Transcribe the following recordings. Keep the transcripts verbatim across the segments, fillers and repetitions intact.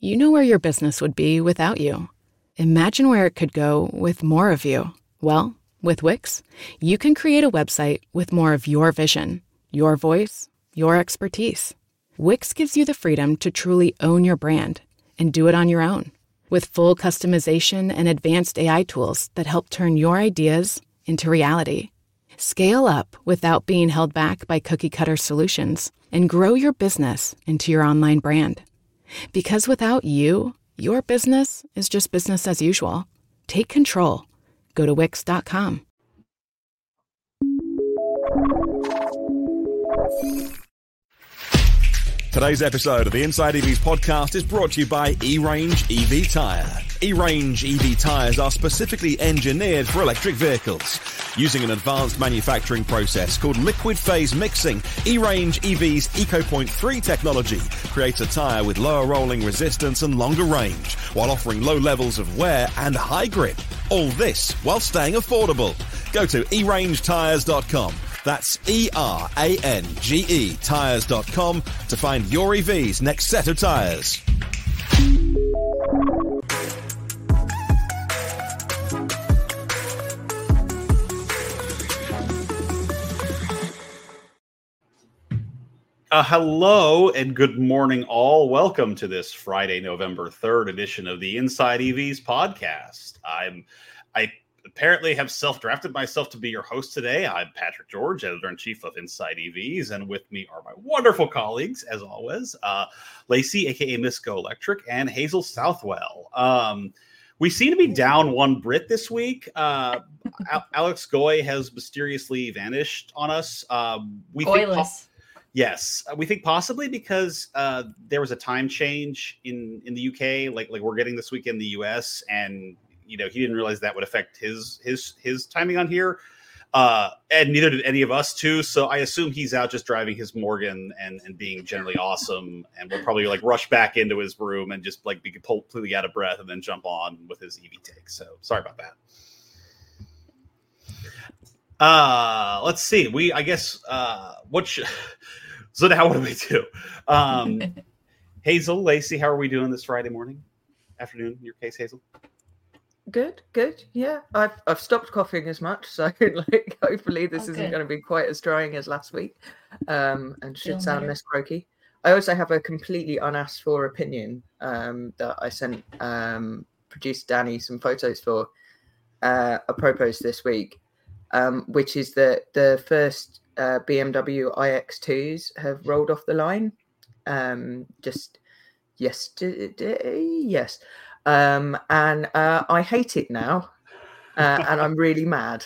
You know where your business would be without you. Imagine where it could go with more of you. Well, with Wix, you can create a website with more of your vision, your voice, your expertise. Wix gives you the freedom to truly own your brand and do it on your own. With full customization and advanced A I tools that help turn your ideas into reality. Scale up without being held back by cookie-cutter solutions and grow your business into your online brand. Because without you, your business is just business as usual. Take control. Go to Wix dot com. Today's episode of the Inside E Vs podcast is brought to you by E-Range E V Tyre. E-Range E V tyres are specifically engineered for electric vehicles. Using an advanced manufacturing process called liquid phase mixing, E-Range E V's EcoPoint three technology creates a tyre with lower rolling resistance and longer range, while offering low levels of wear and high grip. All this while staying affordable. Go to e range tyres dot com. That's E R A N G E tyres dot com to find your E V's next set of tyres. Uh, hello and good morning, all. Welcome to this Friday, November third edition of the Inside E Vs podcast. I'm, I apparently have self-drafted myself to be your host today. I'm Patrick George, editor-in-chief of Inside E Vs, and with me are my wonderful colleagues, as always, uh, Lacey, aka Miss Go Electric, and Hazel Southwell. Um, we seem to be down one Brit this week. Uh, Alex Goy has mysteriously vanished on us. Um, we think po- Yes, we think possibly because uh, there was a time change in, in the U K, like like we're getting this week in the U S, and you know he didn't realize that would affect his his his timing on here, uh, and neither did any of us too. So I assume he's out just driving his Morgan and, and being generally awesome, and we'll probably like rush back into his room and just like be completely out of breath and then jump on with his E V take. So sorry about that. Uh, let's see. We I guess uh, what should. So now what do we do? Um, Hazel, Lacey, how are we doing this Friday morning? Afternoon, in your case, Hazel? Good, good. Yeah, I've I've stopped coughing as much, so like hopefully this oh, isn't good. going to be quite as drying as last week, um, and should Feeling sound better. less croaky. I also have a completely unasked for opinion um, that I sent um, producer Danny some photos for uh, apropos this week, um, which is that the first uh, B M W i X twos have rolled off the line um, just yesterday. Yes. Um, and uh, I hate it now, uh, and I'm really mad.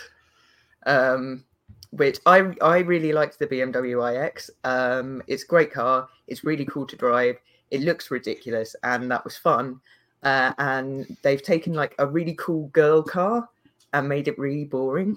Um, which I I really liked the B M W i X. Um, it's a great car. It's really cool to drive. It looks ridiculous, and that was fun. Uh, and they've taken like a really cool girl car and made it really boring.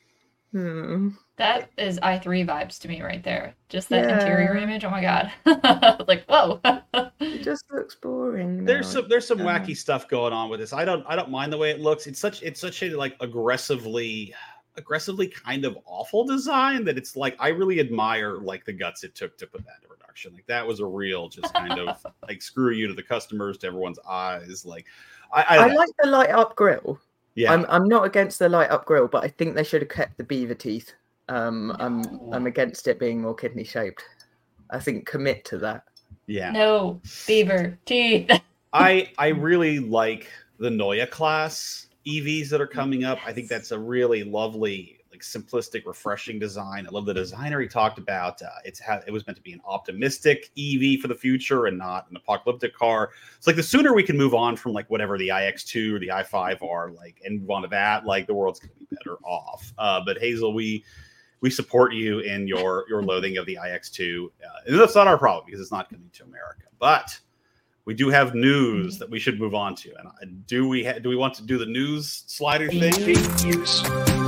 Hmm. That is i three vibes to me right there. Just that Yeah. interior image. Oh my god. Like, whoa. It just looks boring. There's now. some there's some Uh, wacky stuff going on with this. I don't I don't mind the way it looks. It's such it's such a like aggressively aggressively kind of awful design that it's like I really admire like the guts it took to put that into production. Like that was a real just kind of like screw you to the customers, to everyone's eyes. Like I I, I don't know. like the light up grill. yeah. I'm I'm not against the light up grill, but I think they should have kept the beaver teeth. Um, I'm I'm against it being more kidney shaped. I think commit to that. yeah. No, beaver teeth. I I really like the Neue class E Vs that are coming up. I think that's a really lovely, like simplistic, refreshing design. I love the designer he talked about. Uh, it's ha- it was meant to be an optimistic E V for the future and not an apocalyptic car. It's like the sooner we can move on from like whatever the i X two or the i five are, like, and move on to that, like the world's going to be better off. Uh, but Hazel, we we support you in your your loathing of the i X two. Uh, and that's not our problem because it's not coming to America, but we do have news that we should move on to. And uh, do we ha- do we want to do the news slider thing? News.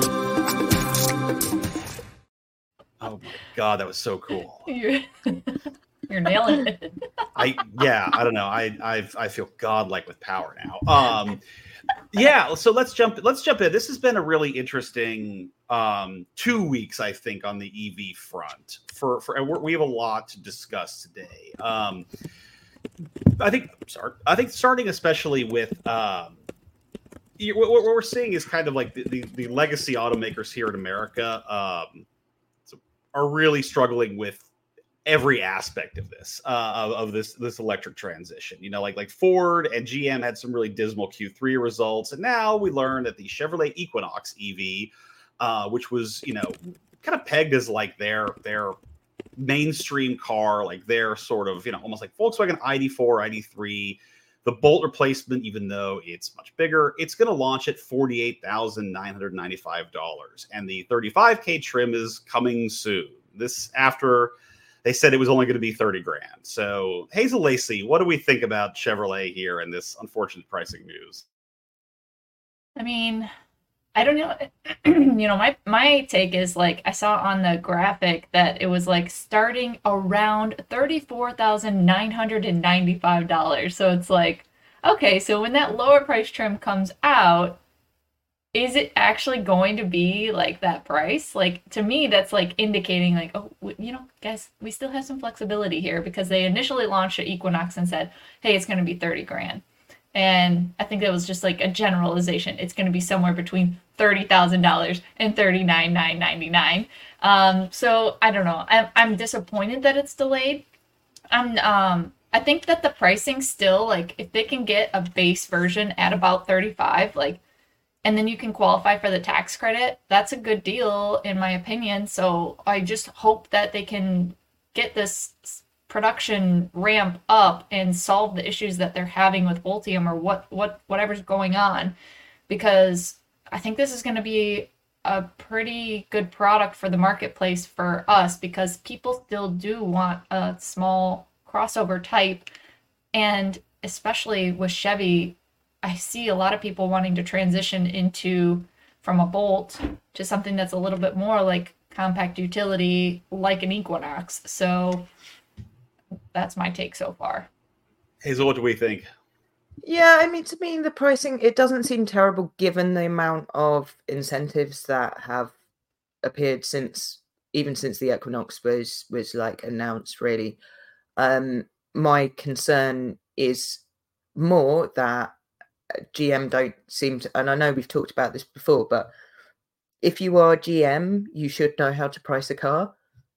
Oh my god, that was so cool. You're, you're nailing it. I yeah, I don't know. I I I feel godlike with power now. Um, yeah. So let's jump. Let's jump in. This has been a really interesting um, two weeks, I think, on the E V front. For for and we're, we have a lot to discuss today. Um, I think, sorry, I think starting especially with um, you, what, what we're seeing is kind of like the, the, the legacy automakers here in America um, are really struggling with every aspect of this, uh, of, of this this electric transition. You know, like like Ford and G M had some really dismal Q three results, and now we learned that the Chevrolet Equinox E V, uh, which was you know kind of pegged as like their their mainstream car, like their sort of you know almost like Volkswagen I D four, I D three, the Bolt replacement, even though it's much bigger, it's going to launch at forty-eight thousand nine hundred ninety-five dollars, and the thirty-five K trim is coming soon. This after. They said it was only going to be thirty grand. So, Hazel Lacey, what do we think about Chevrolet here and this unfortunate pricing news? I mean, I don't know. you know, my my take is like I saw on the graphic that it was like starting around thirty-four thousand nine hundred ninety-five dollars. So it's like, okay, so when that lower price trim comes out, is it actually going to be like that price? Like, to me, that's like indicating like, oh, you know, guys, we still have some flexibility here, because they initially launched the Equinox and said, hey, it's going to be thirty grand. And I think that was just like a generalization. It's going to be somewhere between thirty thousand dollars and thirty-nine thousand nine hundred ninety-nine dollars. Um, so I don't know. I'm, I'm disappointed that it's delayed. I'm, um, I think that the pricing still, like, if they can get a base version at about thirty-five, like, and then you can qualify for the tax credit, that's a good deal, in my opinion. So I just hope that they can get this production ramp up and solve the issues that they're having with Ultium or what, what whatever's going on, because I think this is going to be a pretty good product for the marketplace for us, because people still do want a small crossover type. And especially with Chevy, I see a lot of people wanting to transition into from a Bolt to something that's a little bit more like compact utility, like an Equinox. So that's my take so far. Hazel, what do we think? Yeah, I mean, to me, the pricing, it doesn't seem terrible given the amount of incentives that have appeared since, even since the Equinox was, was like announced, really. Um, my concern is more that G M don't seem to, and I know we've talked about this before, but if you are G M, you should know how to price a car,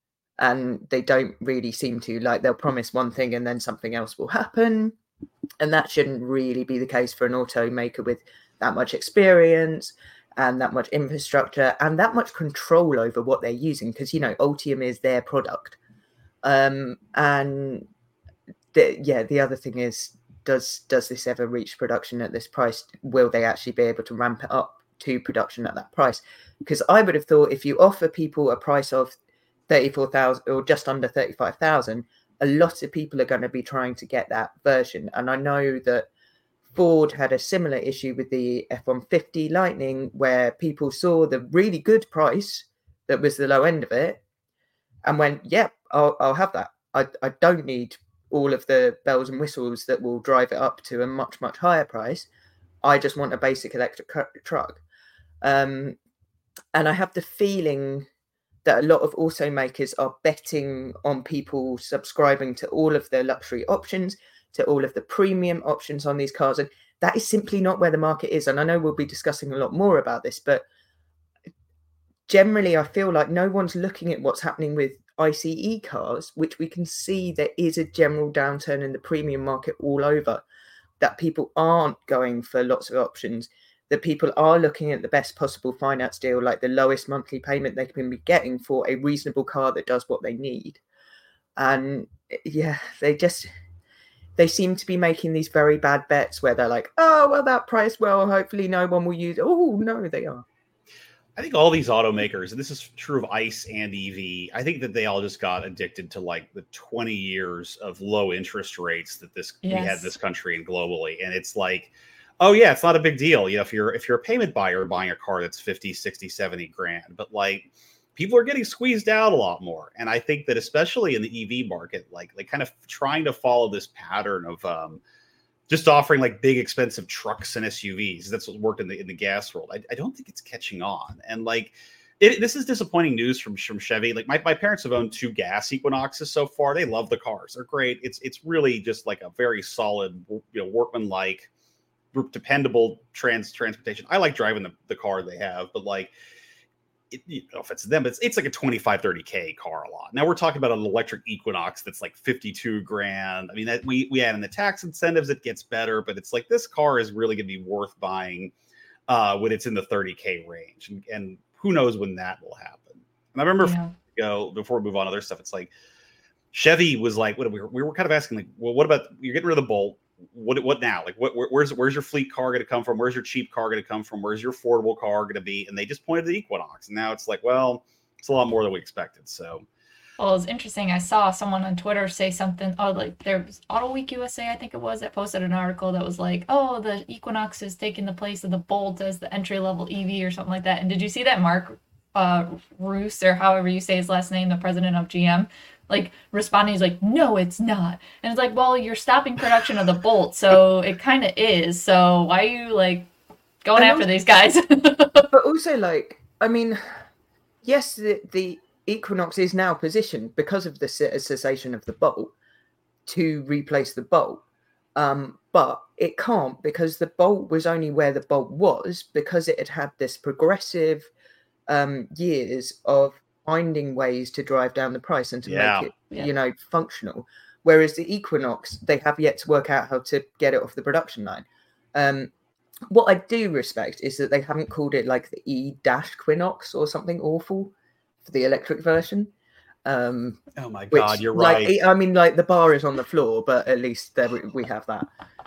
and they don't really seem to. Like, they'll promise one thing and then something else will happen, and that shouldn't really be the case for an automaker with that much experience and that much infrastructure and that much control over what they're using, because, you know, Ultium is their product. Um, and the, yeah, the other thing is, Does does this ever reach production at this price? Will they actually be able to ramp it up to production at that price? Because I would have thought if you offer people a price of thirty-four thousand or just under thirty-five thousand, a lot of people are going to be trying to get that version. And I know that Ford had a similar issue with the F one fifty Lightning, where people saw the really good price that was the low end of it and went, yep, yeah, I'll, I'll have that. I, I don't need all of the bells and whistles that will drive it up to a much, much higher price. I just want a basic electric truck. Um, and I have the feeling that a lot of automakers are betting on people subscribing to all of the luxury options, to all of the premium options on these cars. And that is simply not where the market is. And I know we'll be discussing a lot more about this, but generally I feel like no one's looking at what's happening with ICE cars, which we can see there is a general downturn in the premium market all over, that people aren't going for lots of options, that people are looking at the best possible finance deal, like the lowest monthly payment they can be getting for a reasonable car that does what they need. And yeah, they just, they seem to be making these very bad bets where they're like, oh, well, that price, well, hopefully no one will use it. Oh, no, they are. I think all these automakers, and this is true of ICE and E V, I think that they all just got addicted to like the twenty years of low interest rates that this yes. we had in this country and globally. And it's like, oh yeah, it's not a big deal. You know, if you're if you're a payment buyer buying a car that's fifty, sixty, seventy grand, but like people are getting squeezed out a lot more. And I think that especially in the E V market, like like kind of trying to follow this pattern of um just offering like big expensive trucks and S U Vs. That's what worked in the in the gas world. I, I don't think it's catching on. And like it, this is disappointing news from from Chevy. Like my, my parents have owned two gas Equinoxes so far. They love the cars; they're great. It's it's really just like a very solid, you know, workman-like, dependable trans transportation. I like driving the, the car they have, but like, it, you know, if it's them, it's it's like a twenty-five, thirty K car a lot. Now we're talking about an electric Equinox that's like fifty-two grand. I mean, that we we add in the tax incentives, it gets better, but it's like this car is really going to be worth buying uh, when it's in the thirty K range, and, and who knows when that will happen. And I remember Yeah. go before we move on to other stuff. It's like Chevy was like, what we were we were kind of asking like, well, what about you're getting rid of the Bolt? What what now? Like, what where's where's your fleet car going to come from? Where's your cheap car going to come from? Where's your affordable car going to be? And they just pointed to the Equinox, and now it's like, well, it's a lot more than we expected. So, Well, it was interesting. I saw someone on Twitter say something. Oh, like there was Auto Week U S A, I think it was, that posted an article that was like, "Oh, the Equinox is taking the place of the Bolt as the entry level E V" or something like that. And did you see that Mark uh, Roos, or however you say his last name, the president of G M, like responding? He's like, "No, it's not." And it's like, well, you're stopping production of the Bolt, so it kind of is. So why are you like going And after also- these guys? But also, like, I mean, yes, the, the Equinox is now positioned because of the cessation of the Bolt to replace the Bolt. Um, but it can't, because the Bolt was only where the Bolt was because it had had this progressive um, years of finding ways to drive down the price and to Yeah. make it, Yeah. you know, functional. Whereas the Equinox, they have yet to work out how to get it off the production line. Um, what I do respect is that they haven't called it like the E-Quinox or something awful for the electric version. Um, oh my which, God, you're like, right. I mean, like the bar is on the floor, but at least there we, we have that.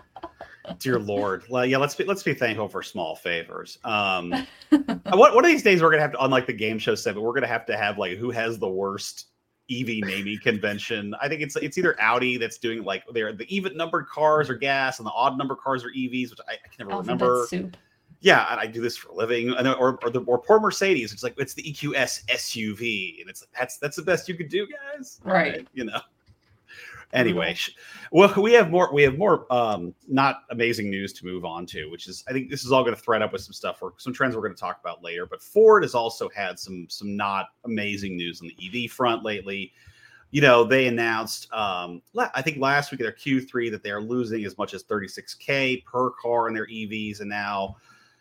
Dear Lord. Well, yeah, let's be let's be thankful for small favors. Um, one, one of these days we're gonna have to, unlike the game show segment, we're gonna have to have like who has the worst E V naming convention. I think it's it's either Audi that's doing like they're the even numbered cars are gas and the odd number cars are E Vs, which I, I can never Alphabet remember. soup. Yeah, and I do this for a living. And, or or the or poor Mercedes, it's like it's the E Q S S U V, and it's like that's that's the best you could do, guys. Right. You know. Anyway, sh- well, we have more. We have more um, not amazing news to move on to, which is I think this is all going to thread up with some stuff or some trends we're going to talk about later. But Ford has also had some some not amazing news on the E V front lately. You know, they announced um, la- I think last week at their Q three that they are losing as much as thirty-six K per car in their E Vs, and now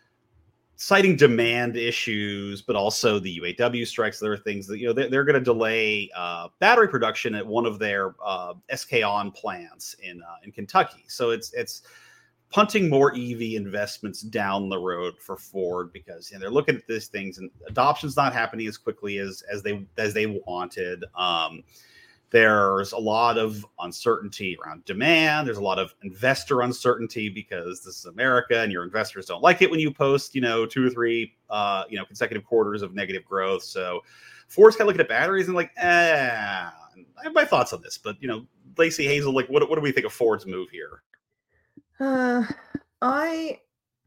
citing demand issues, but also the U A W strikes. There are things that, you know, they're, they're going to delay uh, battery production at one of their uh, S K On plants in uh, in Kentucky. So it's it's punting more E V investments down the road for Ford because, you know, they're looking at these things and adoption's not happening as quickly as as they as they wanted. Um, There's a lot of uncertainty around demand. There's a lot of investor uncertainty because this is America and your investors don't like it when you post, you know, two or three, uh, you know, consecutive quarters of negative growth. So Ford's kind of looking at batteries and like, eh, I have my thoughts on this, but, you know, Lacey Hazel, like, what, what do we think of Ford's move here? Uh, I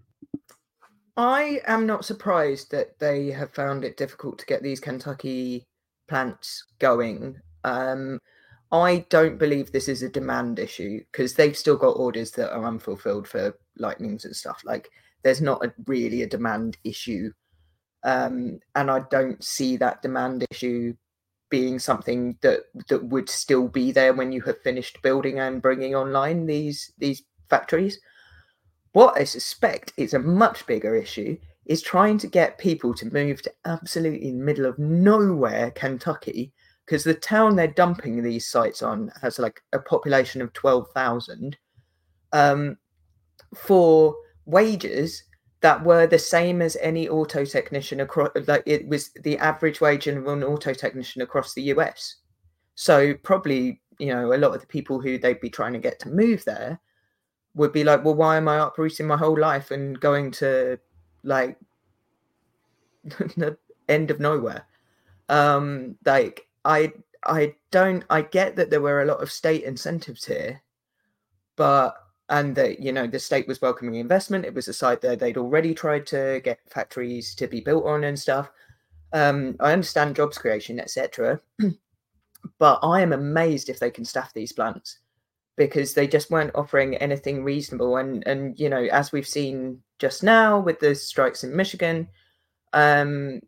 I am not surprised that they have found it difficult to get these Kentucky plants going. Um, I don't believe this is a demand issue because they've still got orders that are unfulfilled for Lightnings and stuff. Like, there's not a, really a demand issue. Um, and I don't see that demand issue being something that that would still be there when you have finished building and bringing online these these factories. What I suspect is a much bigger issue is trying to get people to move to absolutely middle of nowhere Kentucky, because the town they're dumping these sites on has like a population of twelve thousand um, for wages that were the same as any auto technician across, like it was the average wage of an auto technician across the U S. So probably, you know, a lot of the people who they'd be trying to get to move there would be like, well, why am I uprooting my whole life and going to like the end of nowhere? Um, like I, I don't, I get that there were a lot of state incentives here, but, and that, you know, the state was welcoming investment. It was a site that they'd already tried to get factories to be built on and stuff. Um, I understand jobs creation, et cetera. But I am amazed if they can staff these plants, because they just weren't offering anything reasonable. And, and you know, as we've seen just now with the strikes in Michigan, um,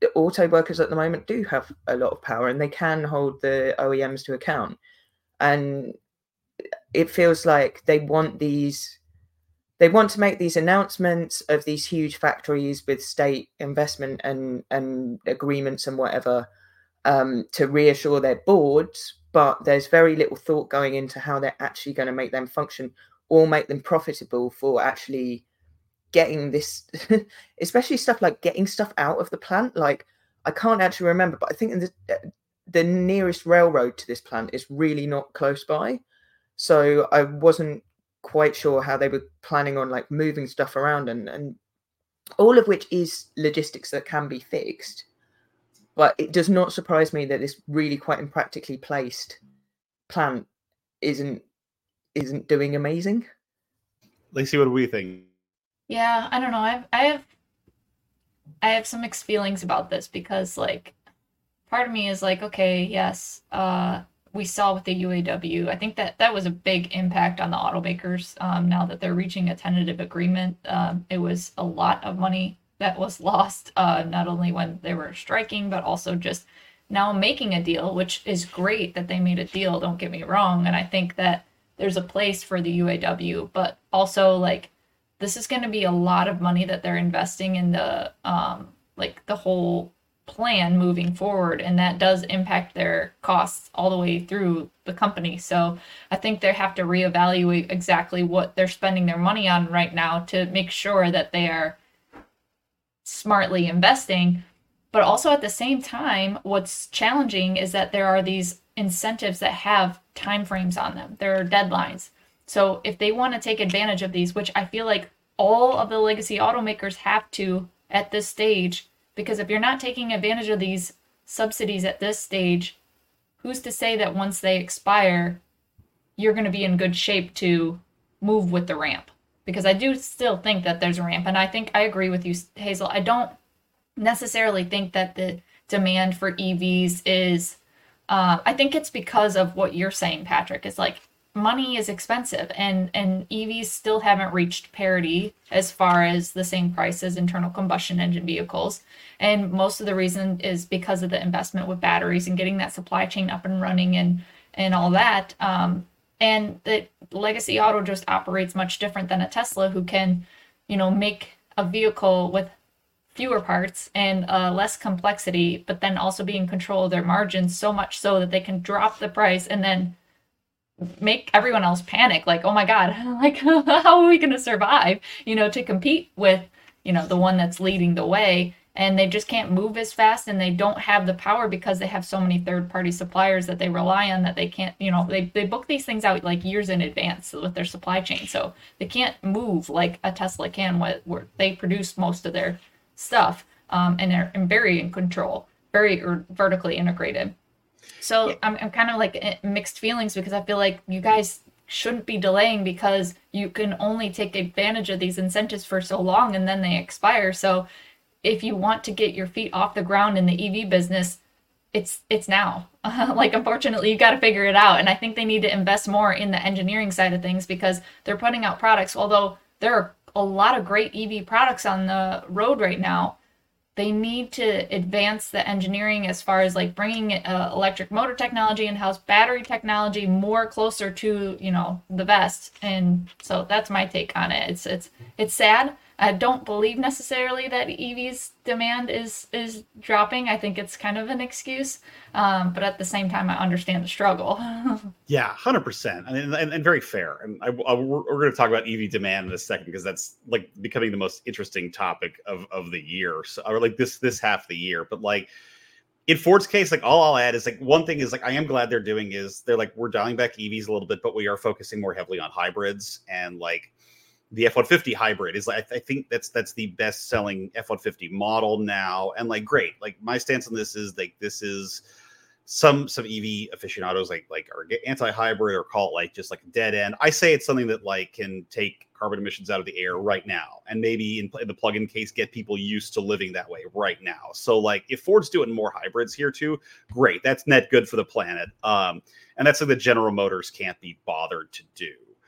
the auto workers at the moment do have a lot of power, and they can hold the O E Ms to account. And it feels like they want these, they want to make these announcements of these huge factories with state investment and, and agreements and whatever um, to reassure their boards, but there's very little thought going into how they're actually going to make them function or make them profitable for actually getting this, especially stuff like getting stuff out of the plant. Like, I can't actually remember, but I think in the, the nearest railroad to this plant is really not close by. So I wasn't quite sure how they were planning on like moving stuff around, and, and all of which is logistics that can be fixed. But it does not surprise me that this really quite impractically placed plant isn't isn't doing amazing. Lacey, what do we think? Yeah, I don't know. I've, I have I have some mixed feelings about this because, like, part of me is like, okay, yes, uh, we saw with the U A W. I think that that was a big impact on the automakers. Um, now that they're reaching a tentative agreement, um, it was a lot of money that was lost, uh, not only when they were striking, but also just now making a deal, which is great that they made a deal, don't get me wrong. And I think that there's a place for the U A W, but also, like, this is going to be a lot of money that they're investing in the, um, like, the whole plan moving forward, and that does impact their costs all the way through the company. So I think they have to reevaluate exactly what they're spending their money on right now to make sure that they are smartly investing. But also at the same time, what's challenging is that there are these incentives that have timeframes on them. There are deadlines. So if they want to take advantage of these, which I feel like all of the legacy automakers have to at this stage, because if you're not taking advantage of these subsidies at this stage, who's to say that once they expire, you're going to be in good shape to move with the ramp? Because I do still think that there's a ramp. And I think I agree with you, Hazel. I don't necessarily think that the demand for E Vs is, uh, I think it's because of what you're saying, Patrick. It's like, money is expensive, and, and E Vs still haven't reached parity as far as the same price as internal combustion engine vehicles. And most of the reason is because of the investment with batteries and getting that supply chain up and running and, and all that. Um, and the legacy auto just operates much different than a Tesla, who can, you know, make a vehicle with fewer parts and uh, less complexity, but then also be in control of their margins so much so that they can drop the price and then make everyone else panic, like, oh my god, like, how are we going to survive, you know, to compete with, you know, the one that's leading the way. And they just can't move as fast, and they don't have the power because they have so many third-party suppliers that they rely on, that they can't, you know, they, they book these things out like years in advance with their supply chain. So they can't move like a Tesla can, where, where they produce most of their stuff, um, and they're and very in control, very er, vertically integrated. So yeah. I'm, I'm kind of like mixed feelings, because I feel like you guys shouldn't be delaying, because you can only take advantage of these incentives for so long and then they expire. So if you want to get your feet off the ground in the E V business, it's it's now. Uh, like, unfortunately, you got to figure it out. And I think they need to invest more in the engineering side of things, because they're putting out products, although there are a lot of great E V products on the road right now. They need to advance the engineering as far as, like, bringing uh, electric motor technology in-house, battery technology more closer to, you know, the best. And so that's my take on it. It's it's it's sad. I don't believe necessarily that E Vs demand is is dropping. I think it's kind of an excuse, um, but at the same time, I understand the struggle. Yeah, one hundred percent, and, and and very fair. And I, I, we're, we're going to talk about E V demand in a second, because that's, like, becoming the most interesting topic of, of the year, so, or like this this half of the year. But, like, in Ford's case, like, all I'll add is, like, one thing is, like, I am glad they're doing is they're like, we're dialing back E Vs a little bit, but we are focusing more heavily on hybrids. And, like, the F one fifty hybrid is, like, I think that's that's the best selling F one fifty model now. And, like, great. Like, my stance on this is, like, this is some some E V aficionados like like are anti-hybrid, or call it, like, just like a dead end. I say it's something that, like, can take carbon emissions out of the air right now, and maybe in, in the plug-in case get people used to living that way right now. So, like, if Ford's doing more hybrids here too, great. That's net good for the planet. Um, and that's something that General Motors can't be bothered to do.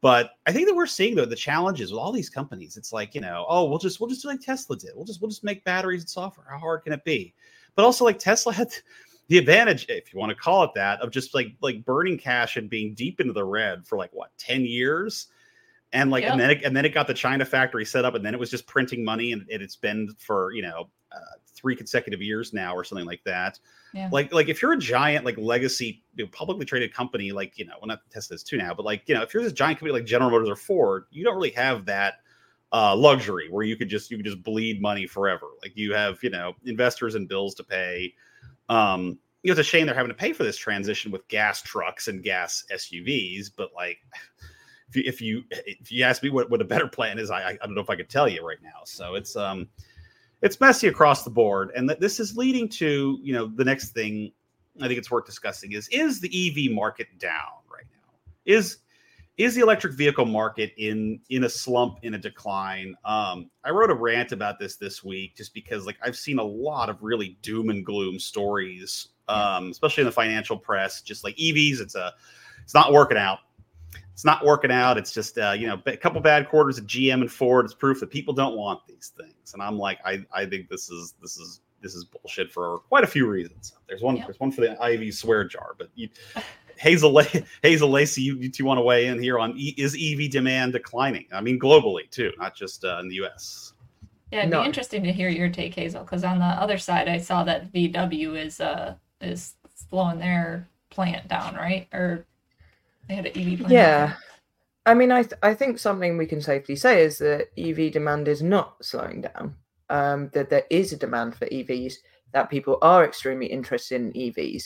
But I think that we're seeing though the challenges with all these companies. It's like, you know, oh, we'll just we'll just do like Tesla did. We'll just we'll just make batteries and software. How hard can it be? But also like Tesla had the advantage, if you want to call it that, of just like like burning cash and being deep into the red for like what ten years. And like, yep. and then it, and then it got the China factory set up, and then it was just printing money, and it, it's been for, you know, uh, three consecutive years now, or something like that. Yeah. Like, like if you're a giant, like legacy, you know, publicly traded company, like, you know, well, not Tesla is too now, but like, you know, if you're this giant company like General Motors or Ford, you don't really have that uh, luxury where you could just you could just bleed money forever. Like you have, you know, investors and bills to pay. Um, you know, it's a shame they're having to pay for this transition with gas trucks and gas S U Vs, but like. If you, if you if you ask me what, what a better plan is, I I don't know if I could tell you right now. So it's um it's messy across the board, and that this is leading to, you know, the next thing I think it's worth discussing is is the E V market down right now? Is is the electric vehicle market in in a slump, in a decline? Um, I wrote a rant about this this week just because like I've seen a lot of really doom and gloom stories, um, especially in the financial press. Just like E Vs, it's a it's not working out. It's not working out. It's just, uh, you know, a couple bad quarters at G M and Ford. It's proof that people don't want these things. And I'm like, I, I think this is this is this is bullshit for quite a few reasons. There's one. Yep. There's one for the I V swear jar. But you, Hazel Hazel Lacey, you, you two want to weigh in here on e, is E V demand declining? I mean, globally too, not just uh, in the U S. Yeah, it'd no. be interesting to hear your take, Hazel, because on the other side, I saw that V W is uh is slowing their plant down, right? Or they had an E V plant. Yeah. I mean, I th- I think something we can safely say is that E V demand is not slowing down. Um, that there is a demand for E Vs, that people are extremely interested in E Vs.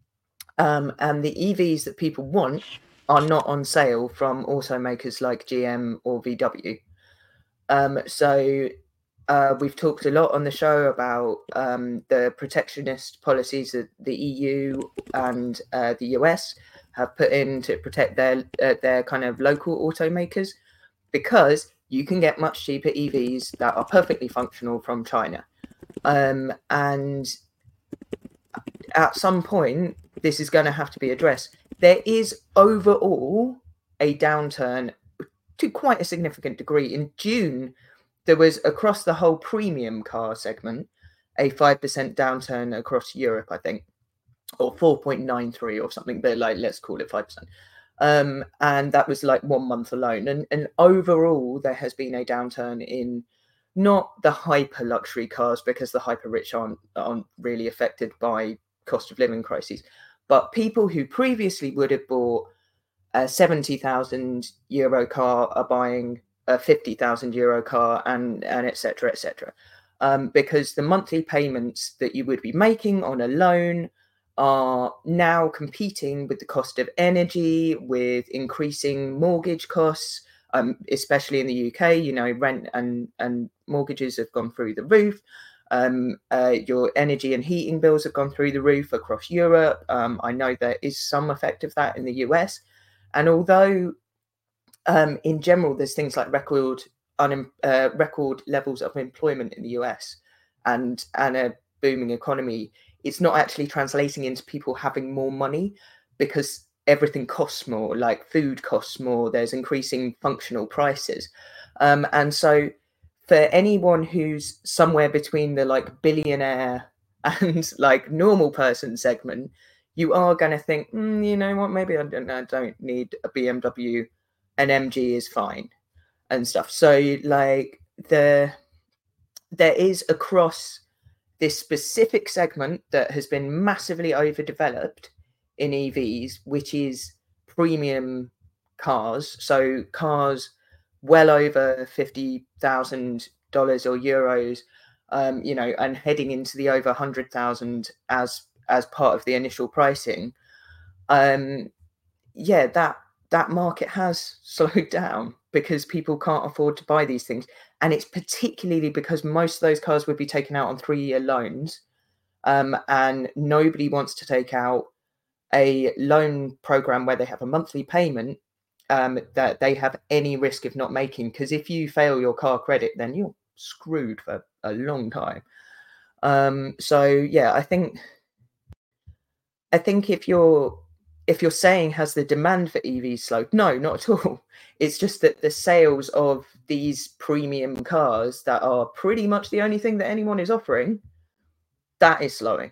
Um, and the E Vs that people want are not on sale from automakers like G M or V W. Um, so uh, we've talked a lot on the show about um, the protectionist policies that the E U and uh, the U S have put in to protect their uh, their kind of local automakers, because you can get much cheaper E Vs that are perfectly functional from China. Um, and at some point, this is going to have to be addressed. There is overall a downturn to quite a significant degree. In June, there was across the whole premium car segment a five percent downturn across Europe, I think, or four point nine three or something, but like, let's call it five percent. Um, and that was like one month alone. And, and overall, there has been a downturn in not the hyper luxury cars, because the hyper rich aren't, aren't really affected by cost of living crises, but people who previously would have bought a seventy thousand euro car are buying a fifty thousand euro car, and, and et cetera, et cetera. Um, because the monthly payments that you would be making on a loan are now competing with the cost of energy, with increasing mortgage costs, um, especially in the U K. You know, rent and, and mortgages have gone through the roof. Um, uh, your energy and heating bills have gone through the roof across Europe. Um, I know there is some effect of that in the U S. And although um, in general, there's things like record un- uh, record levels of employment in the U S and, and a booming economy, it's not actually translating into people having more money, because everything costs more, like food costs more, there's increasing functional prices. Um, and so for anyone who's somewhere between the like billionaire and like normal person segment, you are going to think, mm, you know what, maybe I don't, I don't need a B M W, an M G is fine and stuff. So like the there is across this specific segment that has been massively overdeveloped in E Vs, which is premium cars. So cars well over fifty thousand dollars or euros, um, you know, and heading into the over one hundred thousand as as part of the initial pricing. Um, yeah, that that market has slowed down because people can't afford to buy these things. And it's particularly because most of those cars would be taken out on three-year loans, um, and nobody wants to take out a loan program where they have a monthly payment um, that they have any risk of not making. Because if you fail your car credit, then you're screwed for a long time. Um, so yeah, I think I think if you're if you're saying has the demand for E Vs slowed, no, not at all. It's just that the sales of these premium cars that are pretty much the only thing that anyone is offering, that is slowing.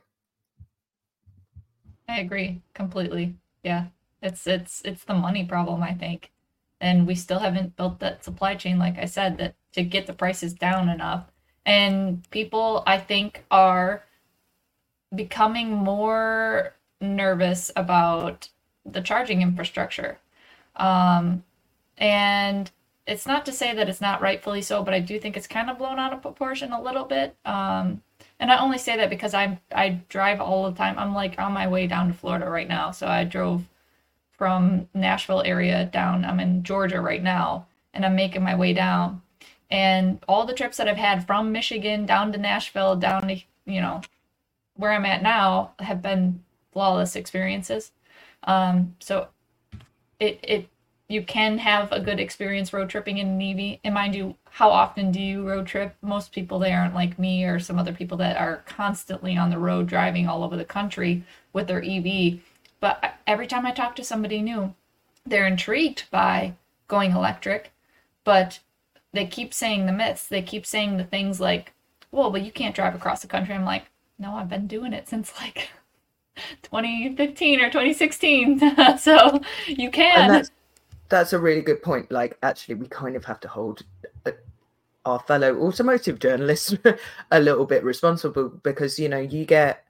I agree completely. Yeah, it's it's it's the money problem, I think, and we still haven't built that supply chain, like I said, that to get the prices down enough. And people, I think, are becoming more nervous about the charging infrastructure. Um, and it's not to say that it's not rightfully so, but I do think it's kind of blown out of proportion a little bit. Um, and I only say that because I I drive all the time. I'm like on my way down to Florida right now. So I drove from Nashville area down. I'm in Georgia right now, and I'm making my way down. And all the trips that I've had from Michigan down to Nashville, down to, you know, where I'm at now have been flawless experiences. Um, so it it you can have a good experience road tripping in an E V. And mind you, how often do you road trip? Most people, they aren't like me or some other people that are constantly on the road driving all over the country with their E V. But every time I talk to somebody new, they're intrigued by going electric, but they keep saying the myths. They keep saying the things like, well, but you can't drive across the country. I'm like, no, I've been doing it since like twenty fifteen or twenty sixteen. So you can. And that's, that's a really good point. Like, actually, we kind of have to hold our fellow automotive journalists a little bit responsible, because, you know, you get,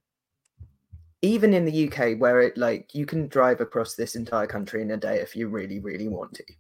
even in the U K, where it like you can drive across this entire country in a day if you really, really want to.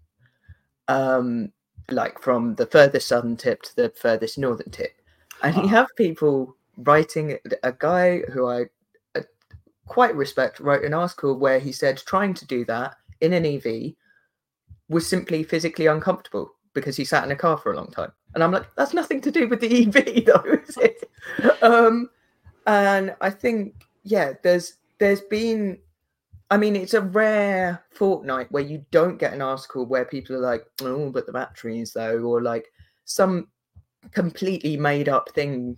Um, like from the furthest southern tip to the furthest northern tip. And you have people writing, a guy who I uh, quite respect wrote an article where he said trying to do that in an E V was simply physically uncomfortable because he sat in a car for a long time. And I'm like, that's nothing to do with the E V though, is it? um, and I think, yeah, there's there's been, I mean, it's a rare fortnight where you don't get an article where people are like, oh, but the batteries though, or like some completely made up thing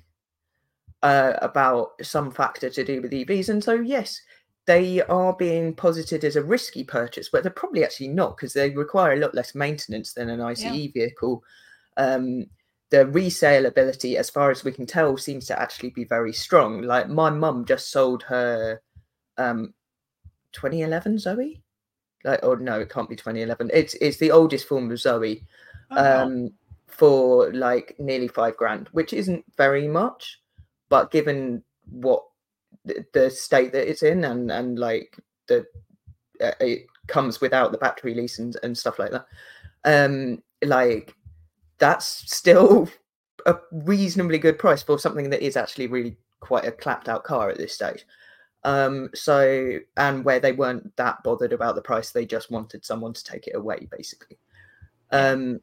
uh, about some factor to do with E Vs. And so, yes, they are being posited as a risky purchase, but they're probably actually not, because they require a lot less maintenance than an ICE yeah. vehicle. Um, the resale ability, as far as we can tell, seems to actually be very strong. Like my mum just sold her um, twenty eleven Zoe. Like, oh no, it can't be twenty eleven. It's it's the oldest form of Zoe oh, um, no. for like nearly five grand, which isn't very much, but given what the, the state that it's in, and and like the uh, it comes without the battery lease and, and stuff like that. Um, like. That's still a reasonably good price for something that is actually really quite a clapped out car at this stage. Um, so, and where they weren't that bothered about the price, they just wanted someone to take it away, basically. Um,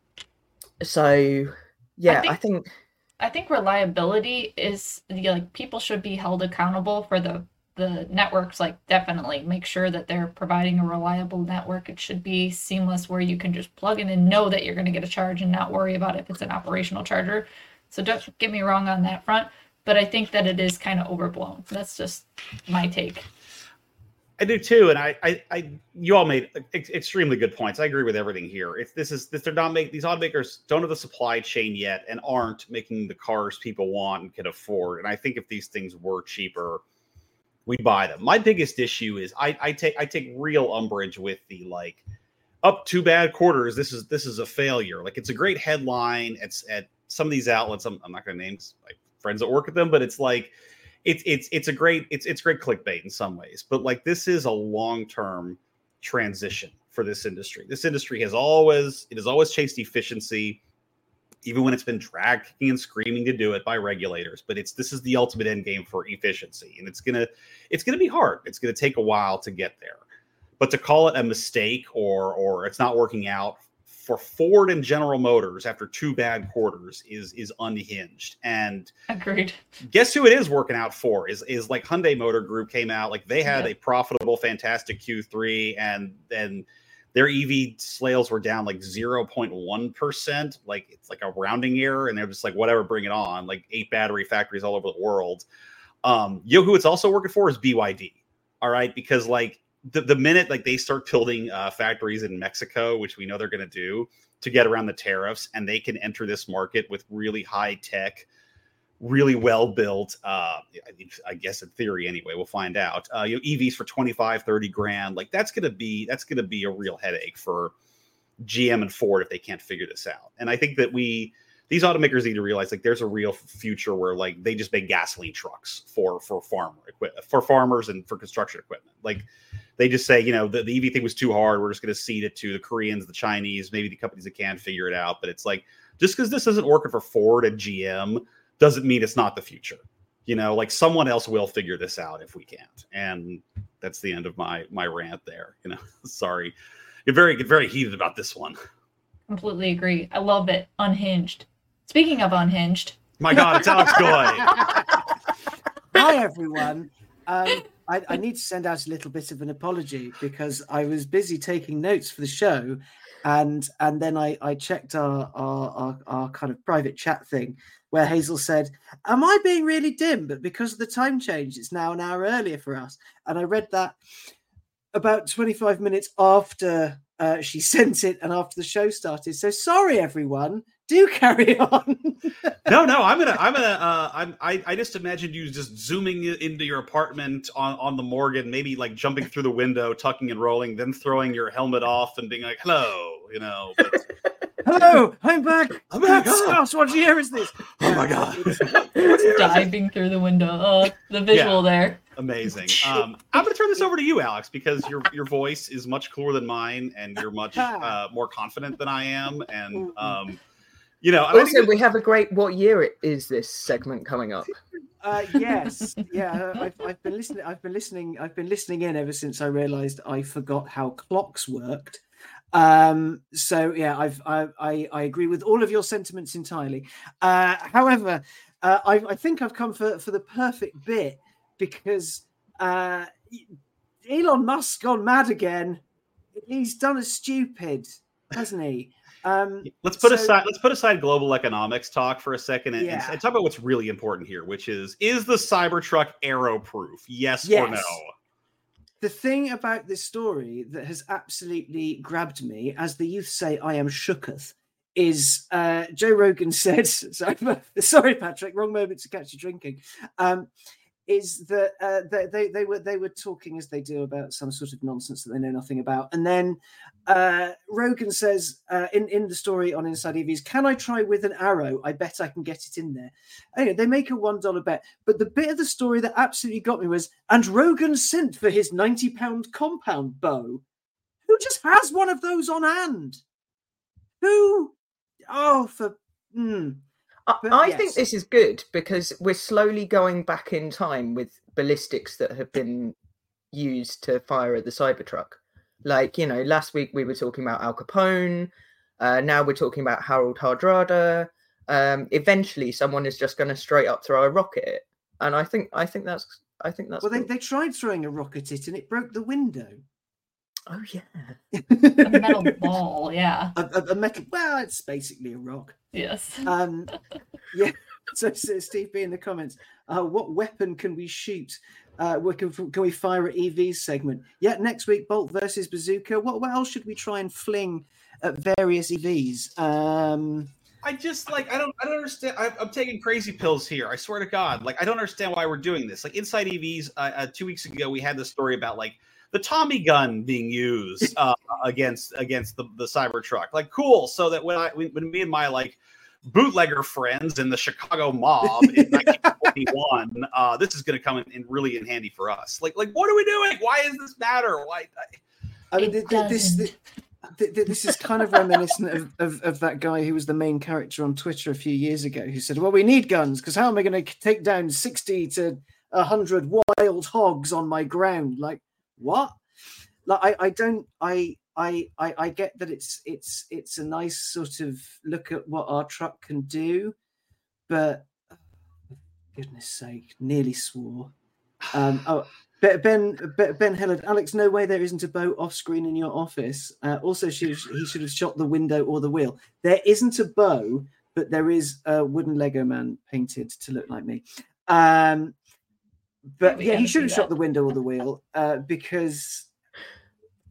so, yeah, I think, I think, I think reliability is, like, people should be held accountable for the the networks. Like, definitely make sure that they're providing a reliable network. It should be seamless where you can just plug in and know that you're going to get a charge and not worry about if it's an operational charger. So don't get me wrong on that front, but I think that it is kind of overblown. That's just my take. I do too, and I, I, I you all made ex- extremely good points. I agree with everything here. If this is, if they're not making, these automakers don't have the supply chain yet and aren't making the cars people want and can afford. And I think if these things were cheaper, we'd buy them. My biggest issue is I, I take I take real umbrage with the like up two bad quarters. This is this is a failure. Like, it's a great headline. It's at some of these outlets. I'm, I'm not going to name my friends that work at them, but it's like it's it's it's a great it's it's great clickbait in some ways. But like, this is a long term transition for this industry. This industry has always it has always chased efficiency, even when it's been dragged kicking and screaming to do it by regulators. But it's this is the ultimate end game for efficiency, and it's gonna it's gonna be hard. It's gonna take a while to get there. But to call it a mistake or or it's not working out for Ford and General Motors after two bad quarters is is unhinged. And agreed. Guess who it is working out for? Is is like Hyundai Motor Group came out, like they had yeah. a profitable, fantastic Q three, and then their E V sales were down like zero point one percent. Like, it's like a rounding error. And they're just like, whatever, bring it on. Like, eight battery factories all over the world. Um, you know who it's also working for is B Y D. All right. Because like the, the minute like they start building uh, factories in Mexico, which we know they're going to do to get around the tariffs, and they can enter this market with really high tech, really well built, uh, I guess in theory anyway, we'll find out, uh, you know, E Vs for twenty-five, thirty grand. Like that's going to be, that's going to be a real headache for G M and Ford if they can't figure this out. And I think that we, these automakers need to realize like there's a real future where like they just make gasoline trucks for, for farmer equipment, for farmers and for construction equipment. Like they just say, you know, the, the E V thing was too hard. We're just going to cede it to the Koreans, the Chinese, maybe the companies that can figure it out. But it's like, just because this isn't working for Ford and G M doesn't mean it's not the future. You know, like someone else will figure this out if we can't. And that's the end of my, my rant there. You know, sorry. Get very, get very heated about this one. Completely agree. I love it. Unhinged. Speaking of unhinged. My God, it's Alex Goy. Hi, everyone. Um, I, I need to send out a little bit of an apology because I was busy taking notes for the show. And and then I, I checked our, our, our, our kind of private chat thing where Hazel said, am I being really dim? But because of the time change, it's now an hour earlier for us. And I read that about twenty-five minutes after uh, she sent it and after the show started. So sorry, everyone. Do carry on. no, no, I'm gonna, I'm gonna, uh, I'm, I, I just imagined you just zooming into your apartment on, on the Morgan, maybe like jumping through the window, tucking and rolling, then throwing your helmet off and being like, "Hello," you know. But... Hello, I'm back. I'm back. Gosh, what year is this? Oh my God! Diving through the window. Oh, the visual yeah. there. Amazing. Um, I'm going to turn this over to you, Alex, because your your voice is much cooler than mine, and you're much uh, more confident than I am, and. Um, You know, also, we have a great "What year it is this" segment coming up. Uh, yes, yeah. I've, I've been listening. I've been listening. I've been listening in ever since I realised I forgot how clocks worked. Um, so yeah, I've I, I I agree with all of your sentiments entirely. Uh, however, uh, I I think I've come for for the perfect bit because uh, Elon Musk's gone mad again. He's done a stupid, hasn't he? Um, let's put so, aside let's put aside global economics talk for a second and, yeah. and talk about what's really important here, which is is the Cybertruck aero-proof? Yes, yes or no? The thing about this story that has absolutely grabbed me, as the youth say, I am shooketh, is uh, Joe Rogan said, sorry, sorry, Patrick, wrong moment to catch you drinking. Um, is that uh, they, they they were they were talking as they do about some sort of nonsense that they know nothing about, and then uh, Rogan says uh, in in the story on Inside E Vs, "Can I try with an arrow? I bet I can get it in there." Anyway, they make a one dollar bet, but the bit of the story that absolutely got me was, and Rogan sent for his ninety pound compound bow. Who just has one of those on hand? Who? Oh, for. Mm. But I yes. think this is good because we're slowly going back in time with ballistics that have been used to fire at the Cybertruck. Like, you know, last week we were talking about Al Capone. Uh, now we're talking about Harold Hardrada. Um, eventually, someone is just going to straight up throw a rocket at it, and I think I think that's I think that's. Well, cool. they they tried throwing a rocket at it, and it broke the window. Oh yeah, a metal ball, yeah. A, a, a metal. Well, it's basically a rock. Yes. Um. Yeah. So, so Steve B in the comments. Uh, what weapon can we shoot? Uh, we can, can we fire at E Vs segment? Yeah. Next week, Bolt versus Bazooka. What, what else should we try and fling at various E Vs? Um. I just like I don't I don't understand. I, I'm taking crazy pills here. I swear to God. Like I don't understand why we're doing this. Like Inside E Vs. Uh, uh, two weeks ago, we had this story about like. The Tommy gun being used uh, against against the, the Cybertruck, like cool. So that when I when, when me and my like bootlegger friends in the Chicago mob in nineteen forty-one, uh, this is going to come in, in really in handy for us. Like like what are we doing? Why does this matter? Why? I, I mean, th- th- this th- th- this is kind of reminiscent of, of of that guy who was the main character on Twitter a few years ago, who said, "Well, we need guns because how am I going to take down sixty to a hundred wild hogs on my ground?" Like. What? Like I, I don't I, I I I get that it's it's it's a nice sort of look at what our truck can do, but oh, goodness sake, nearly swore. Um, oh, Ben Ben Ben Hillard, Alex, no way there isn't a boat off screen in your office. Uh, also, she, he should have shot the window or the wheel. There isn't a bow, but there is a wooden Lego man painted to look like me. Um, But yeah, he should have shot the window or the wheel uh, because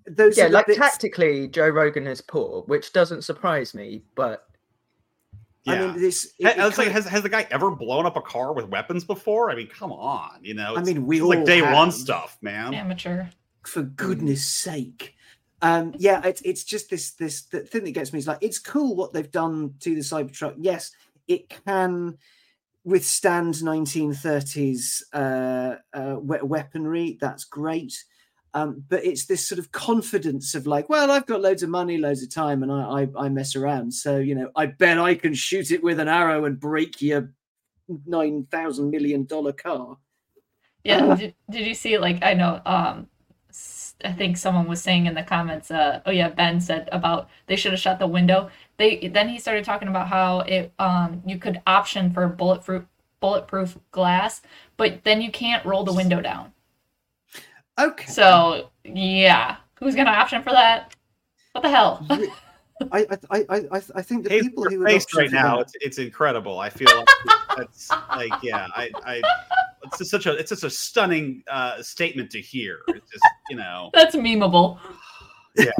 those yeah, are the like bits... tactically, Joe Rogan is poor, which doesn't surprise me. But yeah. I mean, this. It, I it was like, of... has has the guy ever blown up a car with weapons before? I mean, come on, you know. It's, I mean, we it's all like day have. one stuff, man. Amateur. For goodness mm. sake. Um, yeah, it's it's just this this the thing that gets me is like, it's cool what they've done to the Cybertruck. Yes, it can withstand nineteen thirties uh, uh, weaponry. That's great. Um, but it's this sort of confidence of like, well, I've got loads of money, loads of time, and I, I, I mess around. So, you know, I bet I can shoot it with an arrow and break your nine thousand million dollar car. Yeah. Uh, did, did you see, like, I know, um, I think someone was saying in the comments, uh, oh yeah, Ben said about they should have shut the window. They then he started talking about how it um you could option for bulletproof bulletproof glass, but then you can't roll the window down. Okay. So yeah, who's gonna option for that? What the hell? I I I I I think the hey, people who are right now that... it's it's incredible. I feel like that's like yeah I I it's just such a it's just a stunning uh, statement to hear. It's just you know that's memeable. Yeah.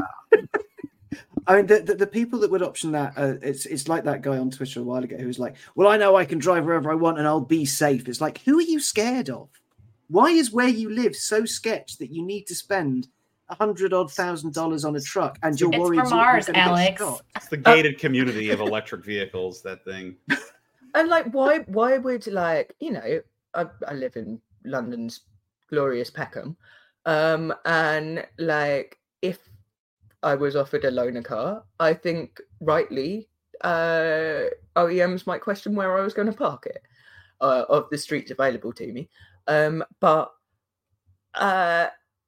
I mean, the, the, the people that would option that, uh, it's it's like that guy on Twitter a while ago who was like, well, I know I can drive wherever I want and I'll be safe. It's like, who are you scared of? Why is where you live so sketch that you need to spend a hundred odd thousand dollars on a truck and you're it's worried for Mars, you're Alex. It's the gated uh, community of electric vehicles, that thing. And like, why why would like, you know, I, I live in London's glorious Peckham. Um, and like, if I was offered a loaner car, I think rightly uh, O E Ms might question where I was going to park it uh, of the streets available to me. Um, but uh,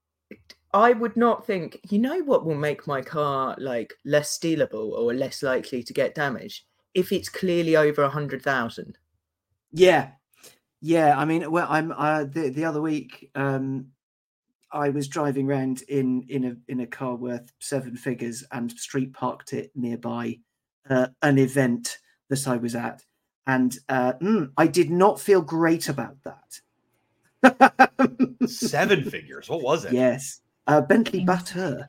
I would not think, you know what will make my car like less stealable or less likely to get damaged? If it's clearly over a hundred thousand. Yeah. Yeah. I mean, well, I'm uh, the, the other week, um, I was driving around in, in a in a car worth seven figures and street parked it nearby uh, an event that I was at. And uh, mm, I did not feel great about that. Seven figures. What was it? Yes. Uh, Bentley Batur.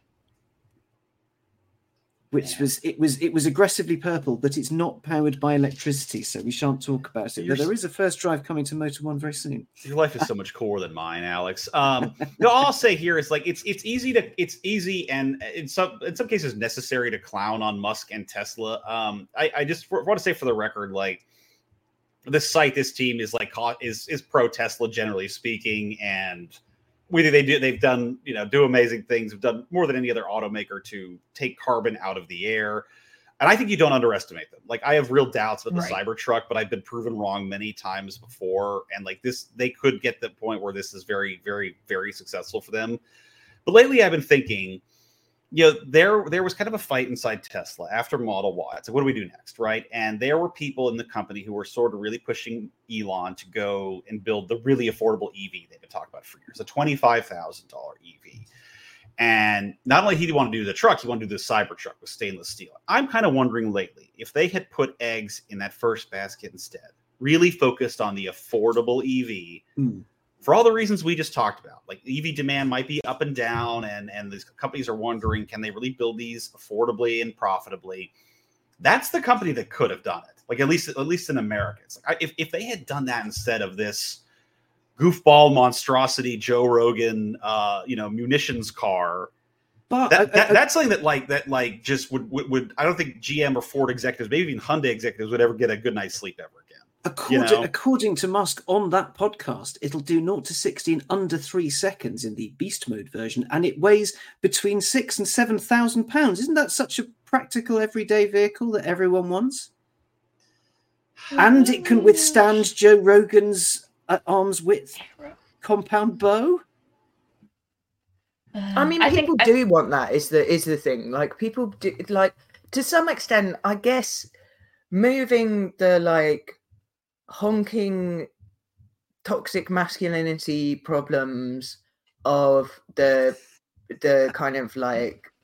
Which was it was it was aggressively purple, but it's not powered by electricity, so we shan't talk about it. But there is a first drive coming to Motor One very soon. Your life is so much cooler than mine, Alex. Um, no, all I'll say here is like it's it's easy to it's easy and in some in some cases necessary to clown on Musk and Tesla. Um, I, I just want to say for the record, like this site, this team is like is is pro Tesla generally speaking, and whether they do, they've done, you know, do amazing things. Have done more than any other automaker to take carbon out of the air. And I think you don't underestimate them. Like I have real doubts about the right. Cybertruck, but I've been proven wrong many times before. And like this, they could get to the point where this is very, very, very successful for them. But lately I've been thinking, you know, there, there was kind of a fight inside Tesla after Model Y. It's like, what do we do next, right? And there were people in the company who were sort of really pushing Elon to go and build the really affordable E V they've been talking about for years, a twenty-five thousand dollars E V. And not only did he want to do the truck, he wanted to do the Cybertruck with stainless steel. I'm kind of wondering lately if they had put eggs in that first basket instead, really focused on the affordable E V. Mm. For all the reasons we just talked about, like E V demand might be up and down, and, and these companies are wondering, can they really build these affordably and profitably? That's the company that could have done it. Like at least, at least in America, it's like if, if they had done that instead of this goofball monstrosity, Joe Rogan, uh, you know, munitions car, but that, I, I, that, that's something that like that like just would, would would I don't think G M or Ford executives, maybe even Hyundai executives, would ever get a good night's sleep ever again. According, you know? according to Musk on that podcast, it'll do zero to sixty in under three seconds in the beast mode version, and it weighs between six and seven thousand pounds. Isn't that such a practical everyday vehicle that everyone wants? And it can withstand Joe Rogan's at arm's width compound bow. I mean, I people I... do want that. Is the is the thing? Like people do, like to some extent, I guess, moving the like. honking toxic masculinity problems of the the kind of like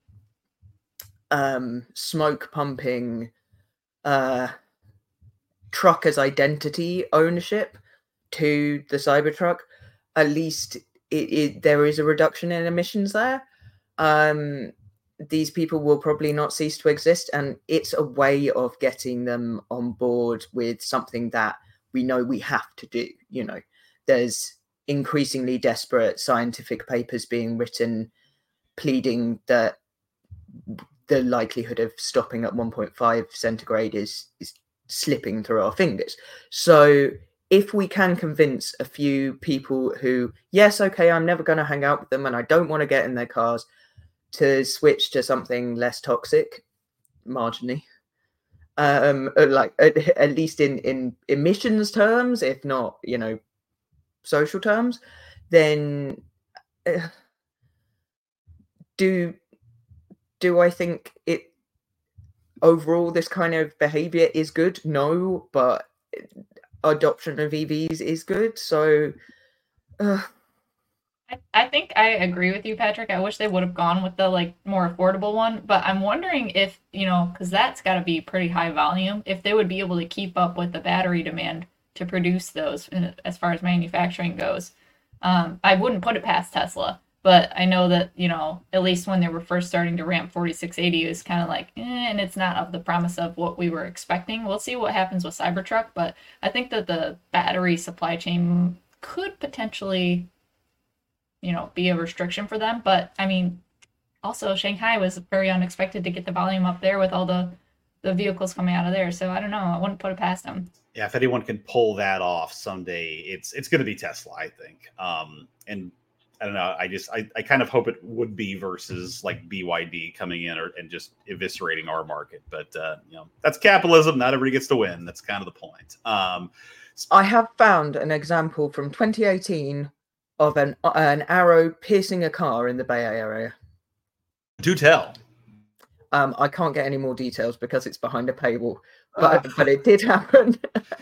um smoke pumping uh truckers identity ownership to the Cybertruck, at least it, it there is a reduction in emissions there. um, these people will probably not cease to exist. And it's a way of getting them on board with something that we know we have to do. You know, there's increasingly desperate scientific papers being written pleading that the likelihood of stopping at one point five centigrade is, is slipping through our fingers. So if we can convince a few people who, yes, okay, I'm never going to hang out with them and I don't want to get in their cars, to switch to something less toxic, marginally, um, like at, at least in, in emissions terms, if not, you know, social terms, then uh, do do I think it overall this kind of behavior is good? No, but adoption of E Vs is good. So uh, I, I think I agree with you, Patrick. I wish they would have gone with the like more affordable one, but I'm wondering if, you know, because that's got to be pretty high volume, if they would be able to keep up with the battery demand to produce those as far as manufacturing goes. Um, I wouldn't put it past Tesla. But I know that, you know, at least when they were first starting to ramp forty-six eighty, it was kind of like, eh, and it's not of the promise of what we were expecting. We'll see what happens with Cybertruck, but I think that the battery supply chain could potentially, you know, be a restriction for them. But, I mean, also Shanghai was very unexpected to get the volume up there with all the, the vehicles coming out of there. So I don't know. I wouldn't put it past them. Yeah, if anyone can pull that off someday, it's it's going to be Tesla, I think. Um, and I don't know. I just I, I kind of hope it would be versus like B Y D coming in or, and just eviscerating our market. But uh, you know, that's capitalism. Not everybody gets to win. That's kind of the point. Um, I have found an example from twenty eighteen of an an arrow piercing a car in the Bay Area. Do tell. Um, I can't get any more details because it's behind a paywall, but uh, but it did happen.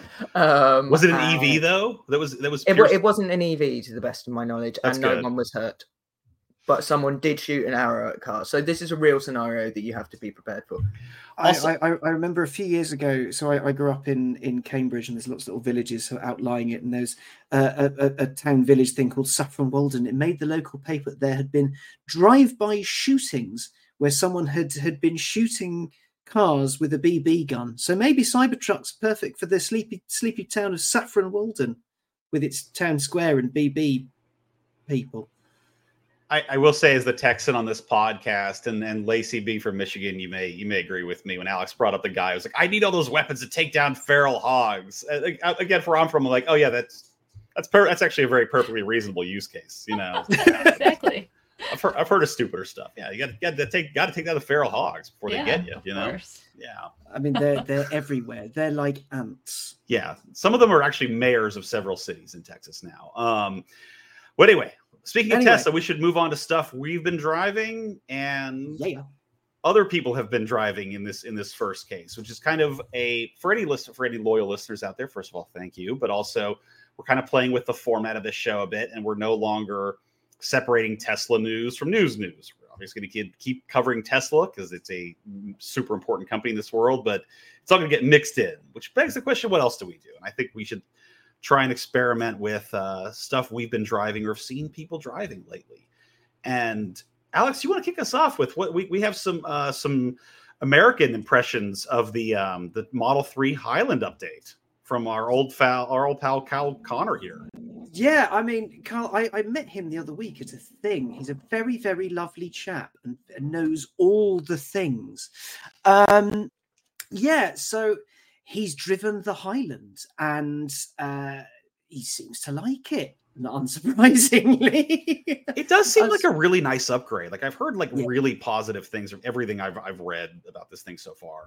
um, was it an E V though? That was that was. It, it wasn't an E V to the best of my knowledge, That's and no good. one was hurt. But someone did shoot an arrow at a car. So this is a real scenario that you have to be prepared for. Also, I, I, I remember a few years ago. So I, I grew up in in Cambridge, and there's lots of little villages outlying it. And there's a, a, a town village thing called Saffron Walden. It made the local paper that there had been drive-by shootings where someone had, had been shooting cars with a B B gun. So maybe Cybertruck's perfect for the sleepy sleepy town of Saffron Walden with its town square and B B people. I, I will say, as the Texan on this podcast, and, and Lacey B from Michigan, you may you may agree with me when Alex brought up the guy who was like, I need all those weapons to take down feral hogs. Uh, again, for I'm from, I'm like, oh yeah, that's that's per- that's actually a very perfectly reasonable use case, you know. Exactly. I've heard, I've heard of stupider stuff. Yeah, you got to take got to take down the feral hogs before yeah, they get you. You know. Course. Yeah. I mean, they're they're everywhere. They're like ants. Yeah, some of them are actually mayors of several cities in Texas now. Um, but anyway, speaking anyway. of Tesla, we should move on to stuff we've been driving and yeah. other people have been driving in this in this first case, which is kind of a for any list for any loyal listeners out there. First of all, thank you, but also we're kind of playing with the format of this show a bit, and we're no longer separating Tesla news from news news. We're obviously going to keep covering Tesla because it's a super important company in this world, but it's all going to get mixed in, which begs the question, what else do we do? And I think we should try and experiment with uh, stuff we've been driving or have seen people driving lately. And Alex, you want to kick us off with what we, we have some uh, some American impressions of the um, the Model three Highland update from our old pal, our old pal Kyle Connor here. Yeah, I mean, Carl, I, I met him the other week at a thing. He's a very, very lovely chap and, and knows all the things. Um, yeah, so he's driven the Highland and uh, he seems to like it, not unsurprisingly. It does seem like a really nice upgrade. Like I've heard like yeah. really positive things from everything I've I've read about this thing so far.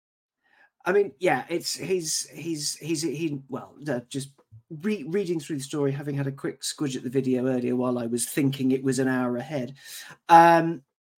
I mean, yeah, it's he's he's he's he well uh, just. Re- reading through the story, having had a quick squidge at the video earlier while I was thinking it was an hour ahead. Um,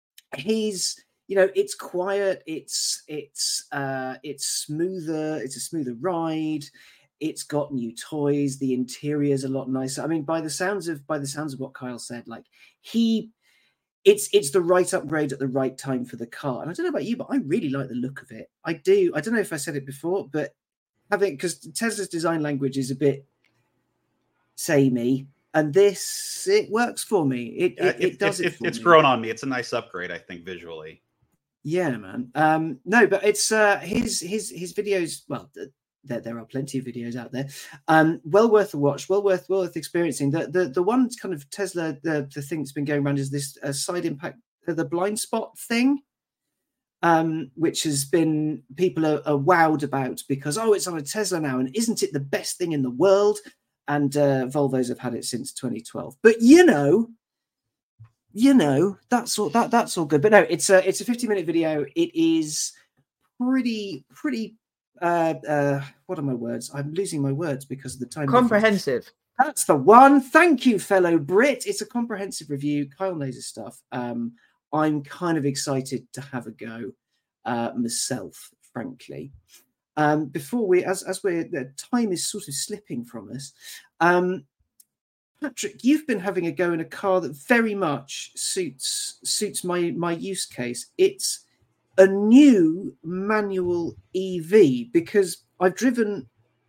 he's, you know, it's quiet, it's it's uh, it's smoother, it's a smoother ride. It's got new toys. The interior's a lot nicer. I mean, by the sounds of by the sounds of what Kyle said, like he, it's it's the right upgrade at the right time for the car. And I don't know about you, but I really like the look of it. I do. I don't know if I said it before, but having because Tesla's design language is a bit samey, and this it works for me. It it, it, it does it. it, it for it's me. grown on me. It's a nice upgrade, I think, visually. Yeah, man. Um, no, but it's uh, his his his videos. Well, there there are plenty of videos out there. Um, well worth a watch. Well worth well worth experiencing. The the the one kind of Tesla the the thing that's been going around is this uh, side impact, uh, the blind spot thing. Um, which has been people are, are wowed about because oh, it's on a Tesla now, and isn't it the best thing in the world? And uh, Volvos have had it since twenty twelve. But you know, you know that's all that that's all good. But no, it's a it's a fifty minute video. It is pretty pretty. Uh, uh, what are my words? I'm losing my words because of the time. Comprehensive. Difference. That's the one. Thank you, fellow Brit. It's a comprehensive review. Kyle knows his stuff. Um, I'm kind of excited to have a go uh, myself, frankly. Um, before we, as as we're, the time is sort of slipping from us. Um, Patrick, you've been having a go in a car that very much suits suits my my use case. It's a new manual E V because I've driven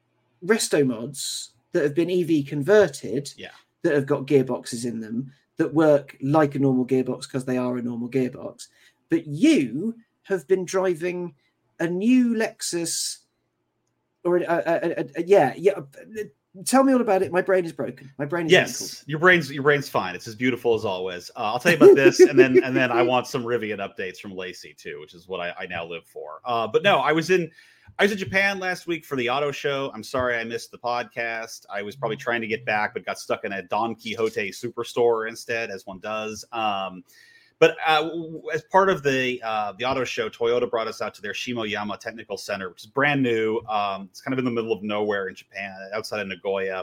resto mods that have been E V converted, yeah, that have got gearboxes in them that work like a normal gearbox because they are a normal gearbox. But you have been driving a new Lexus, or a, a, a, a, yeah, yeah. Tell me all about it. My brain is broken. My brain is yes, wrinkled. your brain's your brain's fine. It's as beautiful as always. Uh, I'll tell you about this, and then and then I want some Rivian updates from Lacey too, which is what I, I now live for. Uh, but no, I was in. I was in Japan last week for the auto show. I'm sorry I missed the podcast. I was probably trying to get back, but got stuck in a Don Quixote superstore instead, as one does. Um, but uh, as part of the uh, the auto show, Toyota brought us out to their Shimoyama Technical Center, which is brand new. Um, it's kind of in the middle of nowhere in Japan, outside of Nagoya.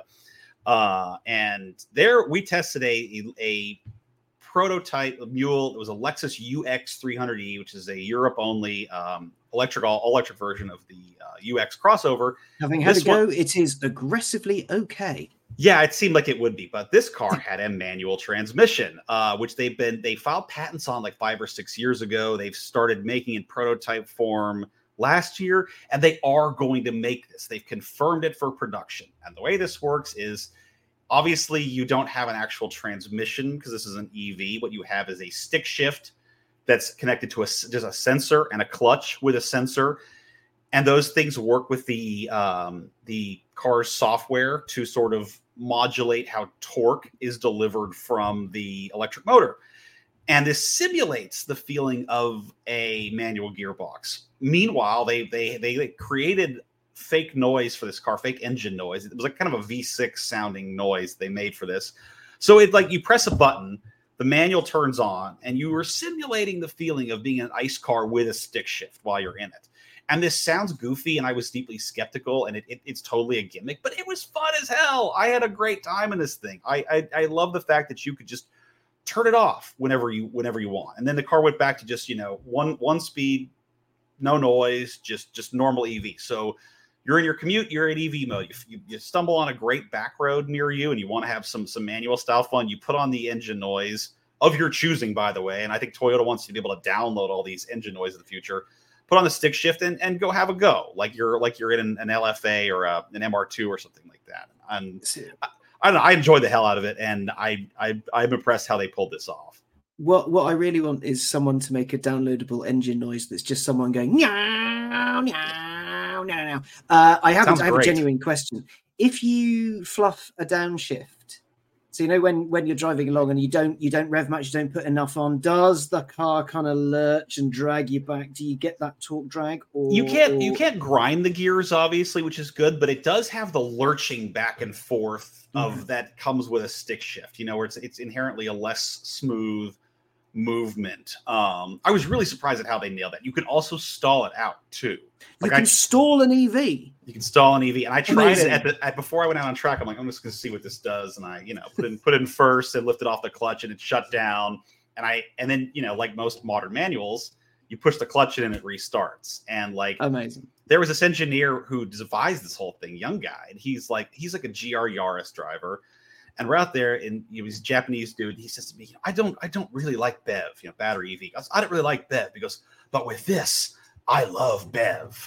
Uh, and there we tested a, a prototype mule. It was a Lexus U X three hundred E, which is a Europe only um, electric all electric version of the uh, U X crossover. Having had This a go, one, it is aggressively okay. Yeah, it seemed like it would be, but this car had a manual transmission, uh, which they've been they filed patents on like five or six years ago. They've started making in prototype form last year, and they are going to make this. They've confirmed it for production. And the way this works is, obviously, you don't have an actual transmission because this is an E V. What you have is a stick shift that's connected to a just a sensor and a clutch with a sensor, and those things work with the um, the car's software to sort of modulate how torque is delivered from the electric motor. And this simulates the feeling of a manual gearbox. Meanwhile, they they they created fake noise for this car, fake engine noise. It was like kind of a V six sounding noise they made for this. So it like you press a button, the manual turns on, and you were simulating the feeling of being in an ICE car with a stick shift while you're in it. And this sounds goofy, and I was deeply skeptical, and it, it, it's totally a gimmick, but it was fun as hell. I had a great time in this thing. I, I I love the fact that you could just turn it off whenever you whenever you want, and then the car went back to just you know one one speed, no noise, just just normal E V. So you're in your commute, you're in E V mode. You, you, you stumble on a great back road near you, and you want to have some some manual style fun. You put on the engine noise of your choosing, by the way, and I think Toyota wants you to be able to download all these engine noise in the future. Put on the stick shift and, and go have a go, like you're like you're in an, an L F A or a, an M R two or something like that. And I, I don't know, I enjoyed the hell out of it, and I, I I'm impressed how they pulled this off. What what I really want is someone to make a downloadable engine noise that's just someone going meow meow meow meow. Uh, I have I have a genuine question. If you fluff a downshift, so you know when, when you're driving along and you don't you don't rev much, you don't put enough on, does the car kind of lurch and drag you back? Do you get that torque drag? Or you can't or... you can't grind the gears, obviously, which is good, but it does have the lurching back and forth of mm-hmm. that comes with a stick shift. You know, where it's it's inherently a less smooth movement. Um, I was really surprised at how they nailed that. You can also stall it out too. Like you can I, stall an E V. You can stall an E V, and I tried Amazing. it at the at, before I went out on track. I'm like, I'm just going to see what this does, and I, you know, put in put in first and lifted off the clutch, and it shut down. And I and then you know, like most modern manuals, you push the clutch in and it restarts. And like, amazing. There was this engineer who devised this whole thing, young guy, and he's like, he's like a G R Yaris driver. And we're out there, and you know, he's a Japanese dude. He says to me, "I don't, I don't really like B E V, you know, battery E V. I don't really like B E V." He goes, "But with this, I love Bev.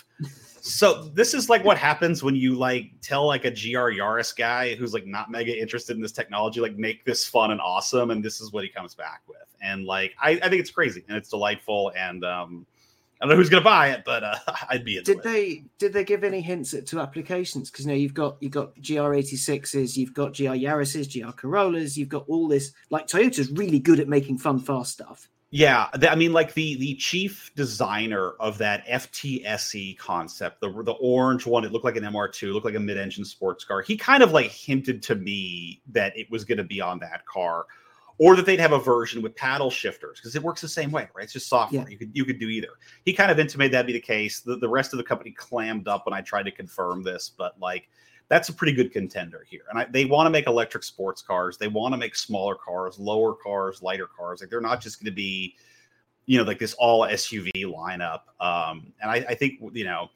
So this is like what happens when you like tell like a G R Yaris guy who's like not mega interested in this technology, like make this fun and awesome. And this is what he comes back with. And like, I, I think it's crazy and it's delightful. And um, I don't know who's going to buy it, but uh, I'd be into did it. they did they give any hints at, to applications? Because you know you've got you've got G R eighty-sixes, you've got G R Yarises, G R Corollas, you've got all this. Like Toyota's really good at making fun, fast stuff. Yeah, the, I mean, like the the chief designer of that F T S E concept, the the orange one, it looked like an M R two, looked like a mid-engine sports car. He kind of like hinted to me that it was going to be on that car, or that they'd have a version with paddle shifters because it works the same way, right? It's just software. Yeah. You could you could do either. He kind of intimated that'd be the case. The the rest of the company clammed up when I tried to confirm this, but like. That's a pretty good contender here. And I, they want to make electric sports cars. They want to make smaller cars, lower cars, lighter cars. Like they're not just going to be, you know, like this all S U V lineup. Um, and I, I think, you know,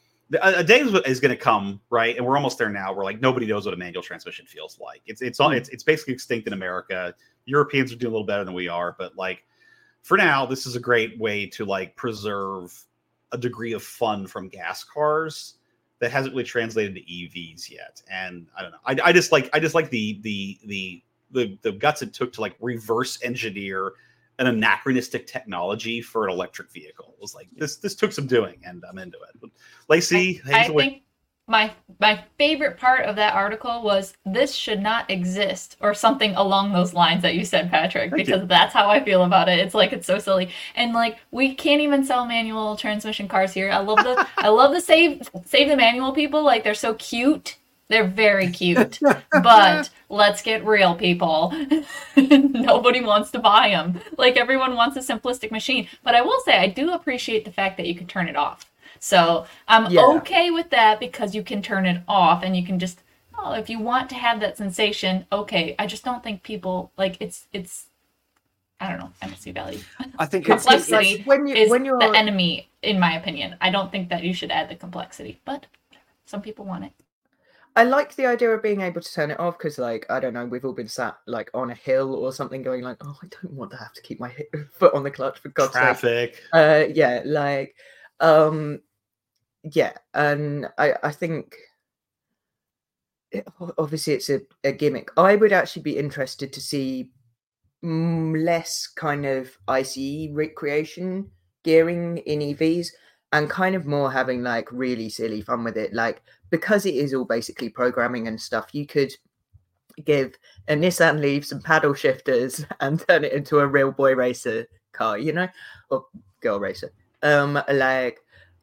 a, a day is going to come, right? And we're almost there now. We're like, nobody knows what a manual transmission feels like. It's, it's, mm. it's, it's basically extinct in America. Europeans are doing a little better than we are. But like, for now, this is a great way to like preserve a degree of fun from gas cars that hasn't really translated to E Vs yet. And I don't know. I, I just like I just like the, the the the the guts it took to like reverse engineer an anachronistic technology for an electric vehicle. It was like this this took some doing, and I'm into it. But Lacey, I, I think my my favorite part of that article was this should not exist, or something along those lines that you said, Patrick, Thank because you. That's how I feel about it. It's like it's so silly. And like we can't even sell manual transmission cars here. I love the I love the save save the manual people. Like they're so cute. They're very cute. But let's get real, people. Nobody wants to buy them. Like everyone wants a simplistic machine. But I will say I do appreciate the fact that you can turn it off. So I'm yeah. okay with that because you can turn it off and you can just, oh, if you want to have that sensation, okay. I just don't think people, like, it's, it's I don't know, M S C value. I think complexity it's, it's when you, is when you're... the enemy, in my opinion. I don't think that you should add the complexity, but some people want it. I like the idea of being able to turn it off because, like, I don't know, we've all been sat, like, on a hill or something going, like, oh, I don't want to have to keep my foot on the clutch, for God's sake. Traffic. Uh, yeah, like... um. Yeah, and I, I think it, obviously it's a, a gimmick. I would actually be interested to see mm, less kind of I C E recreation gearing in E Vs and kind of more having like really silly fun with it. Like, because it is all basically programming and stuff, you could give a Nissan Leaf some paddle shifters and turn it into a real boy racer car, you know, or girl racer. Um, like,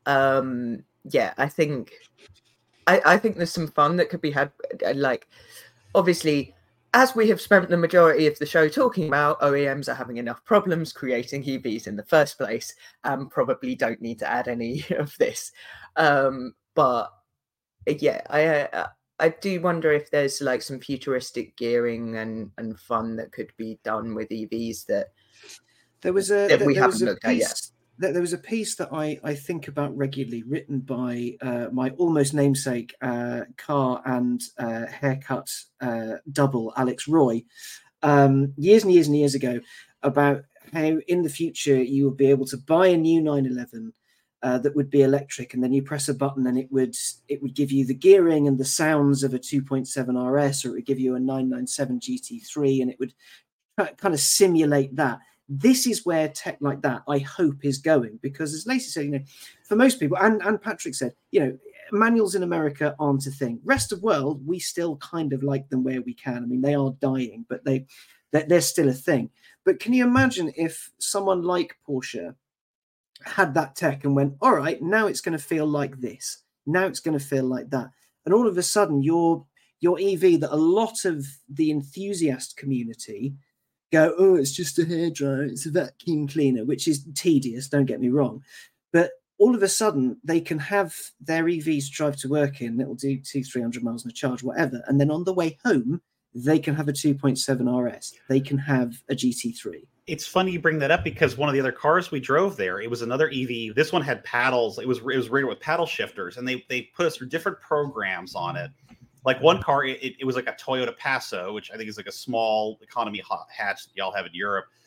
um, yeah, I think, I, I think there's some fun that could be had. Like, obviously, as we have spent the majority of the show talking about, O E Ms are having enough problems creating E Vs in the first place, and probably don't need to add any of this. Um, but yeah, I, I I do wonder if there's like some futuristic gearing and, and fun that could be done with E Vs that there was a that there, we there haven't was a looked piece, at yet. There was a piece that I, I think about regularly, written by uh, my almost namesake uh, car and uh, haircut uh, double, Alex Roy, um, years and years and years ago, about how in the future you would be able to buy a new nine eleven uh, that would be electric, and then you press a button and it would it would give you the gearing and the sounds of a two point seven R S, or it would give you a nine ninety-seven G T three, and it would kind of simulate that. This is where tech like that, I hope, is going, because as Lacey said, you know, for most people, and, and Patrick said, you know, manuals in America aren't a thing. Rest of world, we still kind of like them where we can. I mean, they are dying, but they they're, they're still a thing. But can you imagine if someone like Porsche had that tech and went, all right, now it's going to feel like this. Now it's going to feel like that. And all of a sudden, your your E V that a lot of the enthusiast community go, oh, it's just a hairdryer, it's a vacuum cleaner, which is tedious, don't get me wrong. But all of a sudden, they can have their E Vs drive to work in, it'll do two, three hundred miles on a charge, whatever. And then on the way home, they can have a two point seven R S. They can have a G T three. It's funny you bring that up, because one of the other cars we drove there, it was another E V. This one had paddles. It was it was rated with paddle shifters, and they they put us through different programs on it. Like one car, it, it was like a Toyota Passo, which I think is like a small economy hatch that y'all have in Europe.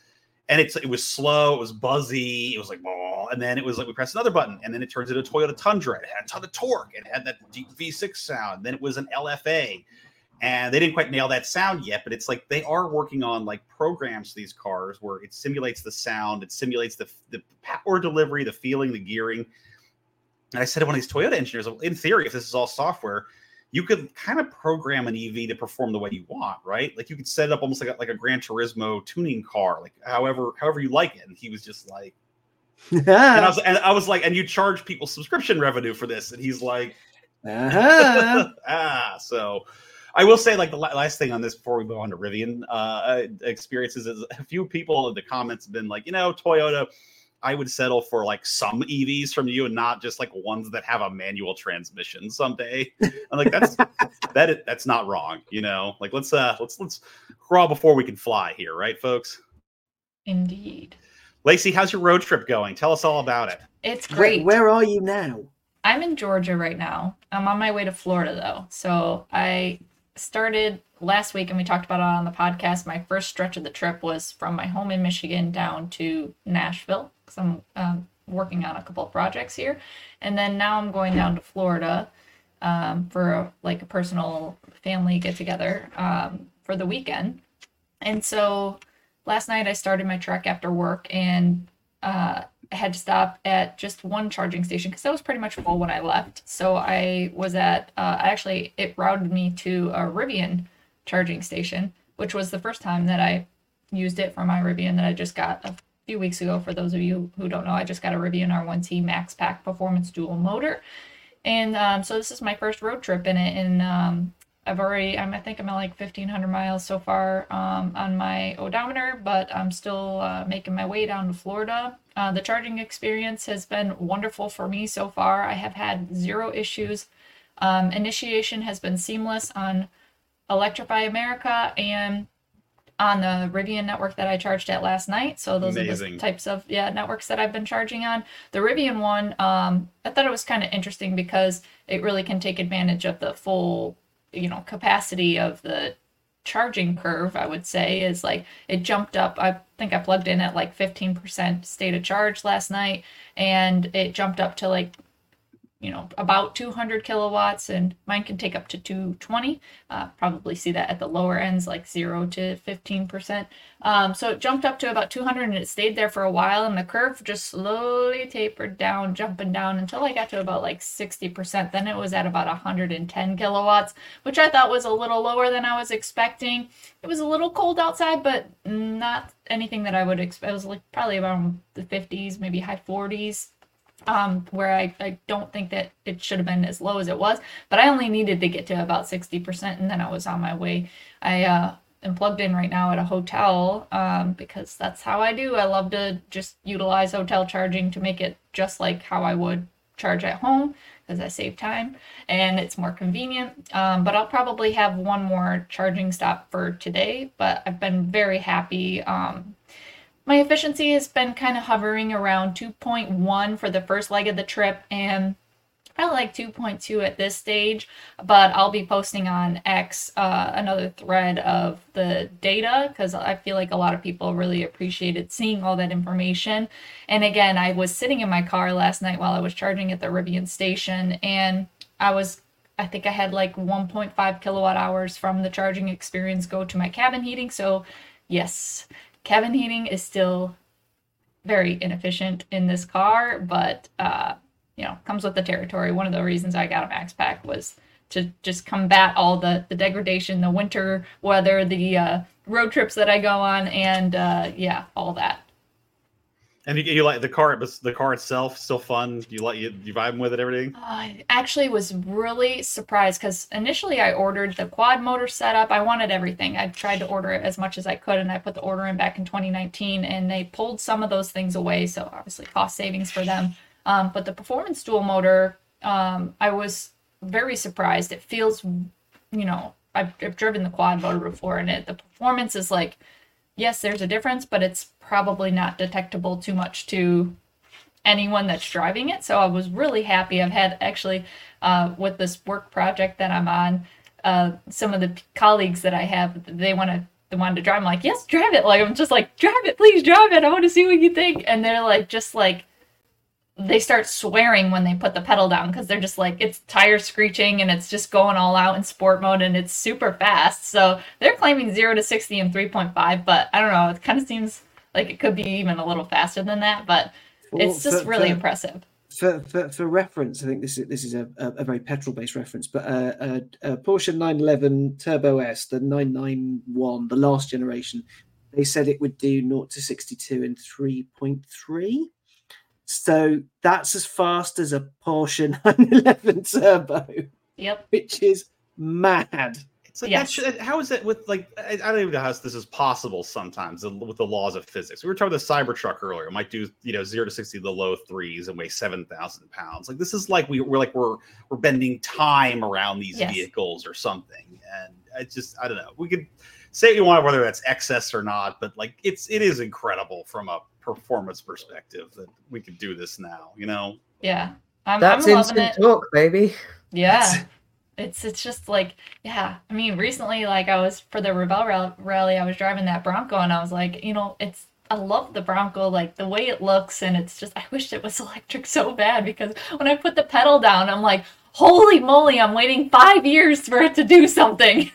And it's it was slow, it was buzzy, it was like, oh, and then it was like we pressed another button, and then it turns into a Toyota Tundra. It had a ton of torque, it had that deep V six sound. Then it was an L F A, and they didn't quite nail that sound yet. But it's like they are working on like programs for these cars where it simulates the sound, it simulates the the power delivery, the feeling, the gearing. And I said to one of these Toyota engineers, in theory, if this is all software, you could kind of program an E V to perform the way you want, right? Like you could set it up almost like a, like a Gran Turismo tuning car, like however however you like it. And he was just like, and I was and I was like, and you charge people subscription revenue for this, and he's like, uh-huh. ah. So I will say, like the last thing on this before we go on to Rivian uh, experiences is a few people in the comments have been like, you know, Toyota, I would settle for like some E Vs from you and not just like ones that have a manual transmission someday. I'm like, that's that is, that's not wrong, you know. Like let's uh let's let's crawl before we can fly here, right, folks? Indeed. Lacey, how's your road trip going? Tell us all about it. It's great. Where, where are you now? I'm in Georgia right now. I'm on my way to Florida though. So I started last week, and we talked about it on the podcast. My first stretch of the trip was from my home in Michigan down to Nashville, because I'm um, working on a couple of projects here. And then now I'm going down to Florida um, for a, like a personal family get together um, for the weekend. And so last night I started my trek after work, and uh, I had to stop at just one charging station because that was pretty much full when I left. So I was at, uh, actually, it routed me to a Rivian charging station, which was the first time that I used it for my Rivian that I just got a few weeks ago. For those of you who don't know, I just got a Rivian R one T Max Pack Performance Dual Motor. And um, so this is my first road trip in it. And um, I've already, I'm, I think I'm at like fifteen hundred miles so far um, on my odometer, but I'm still uh, making my way down to Florida. Uh, the charging experience has been wonderful for me so far. I have had zero issues. Um, initiation has been seamless on Electrify America and on the Rivian network that I charged at last night. So those Amazing. Are the types of yeah networks that I've been charging on. The Rivian one, um, I thought it was kind of interesting because it really can take advantage of the full, you know, capacity of the charging curve. I would say is like it jumped up. I think I plugged in at like fifteen percent state of charge last night, and it jumped up to like, you know, about two hundred kilowatts, and mine can take up to two twenty. Uh, probably see that at the lower ends, like zero to fifteen percent. Um, so it jumped up to about two hundred, and it stayed there for a while, and the curve just slowly tapered down, jumping down until I got to about like sixty percent. Then it was at about one hundred ten kilowatts, which I thought was a little lower than I was expecting. It was a little cold outside, but not anything that I would expect. It was like probably around the fifties, maybe high forties. Um, where I, I don't think that it should have been as low as it was, but I only needed to get to about sixty percent, and then I was on my way. I uh, am plugged in right now at a hotel um, because that's how I do. I love to just utilize hotel charging to make it just like how I would charge at home, because I save time and it's more convenient. Um, but I'll probably have one more charging stop for today, but I've been very happy. Um, My efficiency has been kind of hovering around two point one for the first leg of the trip, and I like two point two at this stage, but I'll be posting on X uh, another thread of the data because I feel like a lot of people really appreciated seeing all that information. And again, I was sitting in my car last night while I was charging at the Rivian station, and I was I think I had like one point five kilowatt hours from the charging experience go to my cabin heating. So yes, cabin heating is still very inefficient in this car, but, uh, you know, comes with the territory. One of the reasons I got a Max Pack was to just combat all the, the degradation, the winter weather, the uh, road trips that I go on, and, uh, yeah, all that. And you, you like the car, the car itself, still fun? You like you, you vibe with it, everything? I actually was really surprised because initially I ordered the quad motor setup. I wanted everything. I tried to order it as much as I could, and I put the order in back in twenty nineteen, and they pulled some of those things away. So obviously cost savings for them. Um, but the performance dual motor, um, I was very surprised. It feels, you know, I've, I've driven the quad motor before, and it the performance is like, yes, there's a difference, but it's probably not detectable too much to anyone that's driving it. So I was really happy. I've had actually, uh, with this work project that I'm on, uh, some of the colleagues that I have, they want to they wanted to drive. I'm like, yes, drive it. Like, I'm just like, drive it, please drive it. I want to see what you think. And they're like, just like, they start swearing when they put the pedal down because they're just like, it's tire screeching and it's just going all out in sport mode and it's super fast. So they're claiming zero to sixty in three point five, but I don't know. It kind of seems like it could be even a little faster than that, but well, it's just for, really for, impressive. For, for for reference, I think this is this is a, a, a very petrol-based reference, but uh, a, a Porsche nine eleven Turbo S, the nine ninety-one, the last generation, they said it would do zero to sixty-two in three point three. So that's as fast as a Porsche nine eleven Turbo. Yep. Which is mad. It's like, yes. that, how is it with, like, I, I don't even know how this is possible sometimes with the laws of physics. We were talking about the Cybertruck earlier. It might do, you know, zero to sixty, the low threes and weigh seven thousand pounds. Like, this is like we, we're like, we're, we're bending time around these yes. vehicles or something. And I just, I don't know. We could say what you want, whether that's excess or not, but like, it's, it is incredible from a performance perspective that we could do this now, you know? Yeah. I'm, that's I'm loving instant it. talk, baby. Yeah. It's it's just like, yeah. I mean, recently, like I was for the Rebel Rally, I was driving that Bronco, and I was like, you know, it's I love the Bronco, like the way it looks, and it's just I wish it was electric so bad because when I put the pedal down, I'm like, holy moly, I'm waiting five years for it to do something.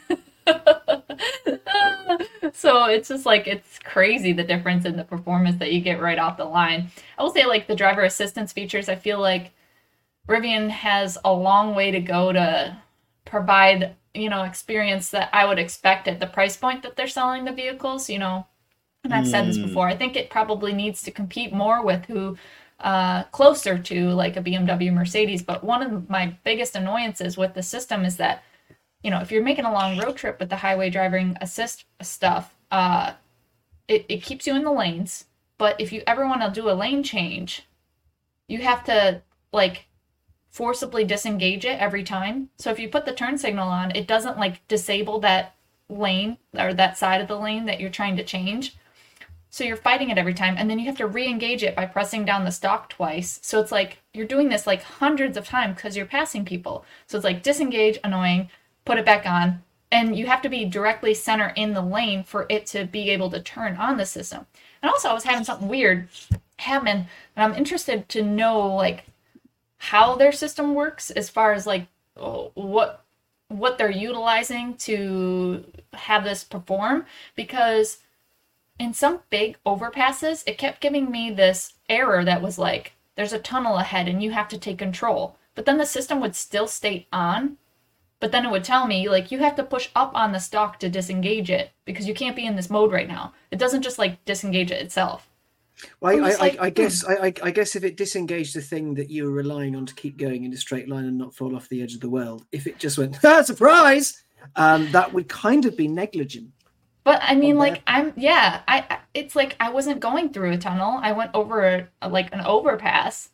So it's just like it's crazy the difference in the performance that you get right off the line. I will say, like the driver assistance features, I feel like Rivian has a long way to go to provide, you know, experience that I would expect at the price point that they're selling the vehicles, you know, and I've mm. said this before, I think it probably needs to compete more with who uh, closer to like a B M W, Mercedes. But one of my biggest annoyances with the system is that, you know, if you're making a long road trip with the highway driving assist stuff, uh, it, it keeps you in the lanes. But if you ever want to do a lane change, you have to like forcibly disengage it every time. So if you put the turn signal on, it doesn't like disable that lane or that side of the lane that you're trying to change. So you're fighting it every time, and then you have to re-engage it by pressing down the stalk twice. So it's like you're doing this like hundreds of times because you're passing people. So it's like disengage, annoying, put it back on, and you have to be directly center in the lane for it to be able to turn on the system. And also I was having something weird happen, and I'm interested to know like how their system works as far as like what what they're utilizing to have this perform, because in some big overpasses it kept giving me this error that was like there's a tunnel ahead and you have to take control, but then the system would still stay on, but then it would tell me like you have to push up on the stalk to disengage it because you can't be in this mode right now. It doesn't just like disengage it itself. Well, I, I, like, I, I guess I, I guess if it disengaged the thing that you were relying on to keep going in a straight line and not fall off the edge of the world, if it just went, ah, surprise, um, that would kind of be negligent. But I mean, like, I'm, yeah, I, I, it's like I wasn't going through a tunnel. I went over a, a, like an overpass.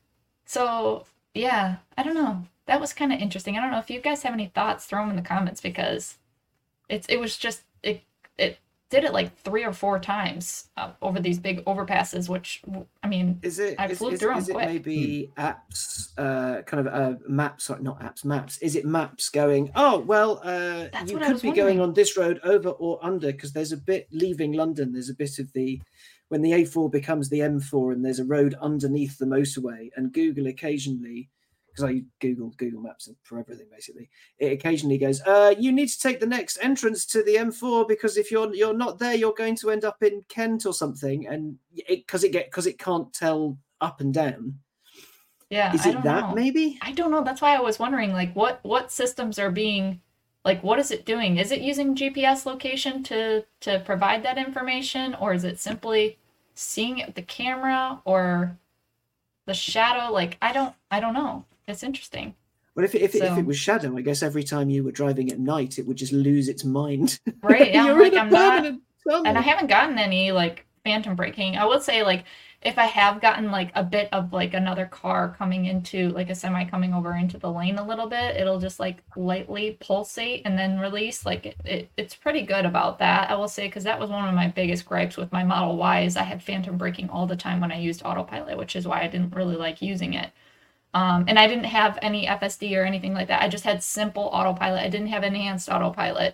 So, yeah, I don't know. That was kind of interesting. I don't know if you guys have any thoughts, throw them in the comments, because it's, it was just, it, it, did it like three or four times uh, over these big overpasses, which I mean, is it? I is, flew is, through is them it quick. Maybe apps, uh, kind of uh, maps, sorry, not apps, maps. Is it maps going? Oh well, uh, That's you what I could was be wondering. going on this road over or under because there's a bit leaving London. There's a bit of the when the A four becomes the M four, and there's a road underneath the motorway. And Google occasionally, because I Google Google Maps for everything basically, it occasionally goes, uh, you need to take the next entrance to the M four because if you're you're not there, you're going to end up in Kent or something, and it because it get because it can't tell up and down. Yeah, is I it don't that know. maybe? I don't know. That's why I was wondering, like, what what systems are being, like, what is it doing? Is it using G P S location to to provide that information, or is it simply seeing it with the camera or the shadow? Like, I don't I don't know. It's interesting. Well, if it, if, it, so, if it was shadow, I guess every time you were driving at night, it would just lose its mind. Right. Yeah, You're I'm like, in a I'm not, tunnel. and I haven't gotten any like phantom braking. I would say like if I have gotten like a bit of like another car coming into like a semi coming over into the lane a little bit, it'll just like lightly pulsate and then release. Like it, it it's pretty good about that, I will say, because that was one of my biggest gripes with my Model Y is I had phantom braking all the time when I used autopilot, which is why I didn't really like using it. Um, and I didn't have any F S D or anything like that. I just had simple autopilot. I didn't have enhanced autopilot.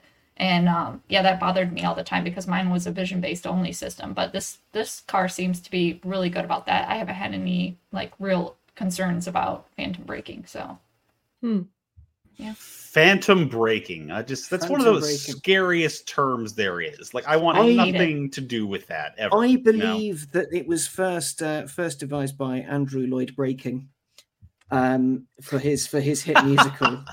And um, yeah, that bothered me all the time because mine was a vision-based only system. But this this car seems to be really good about that. I haven't had any like real concerns about phantom braking. So, hmm. yeah. Phantom braking. I just that's Phantom one of those braking. scariest terms there is. Like I want I nothing to do with that ever. I you believe know? that it was first uh, first devised by Andrew Lloyd Braking um, for his for his hit musical.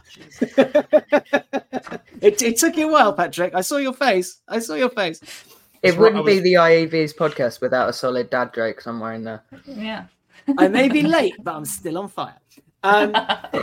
it, it took you a while, Patrick. I saw your face. I saw your face. It That's wouldn't what I be was- the I A V's podcast without a solid dad joke somewhere in there. Yeah. I may be late, but I'm still on fire. Um,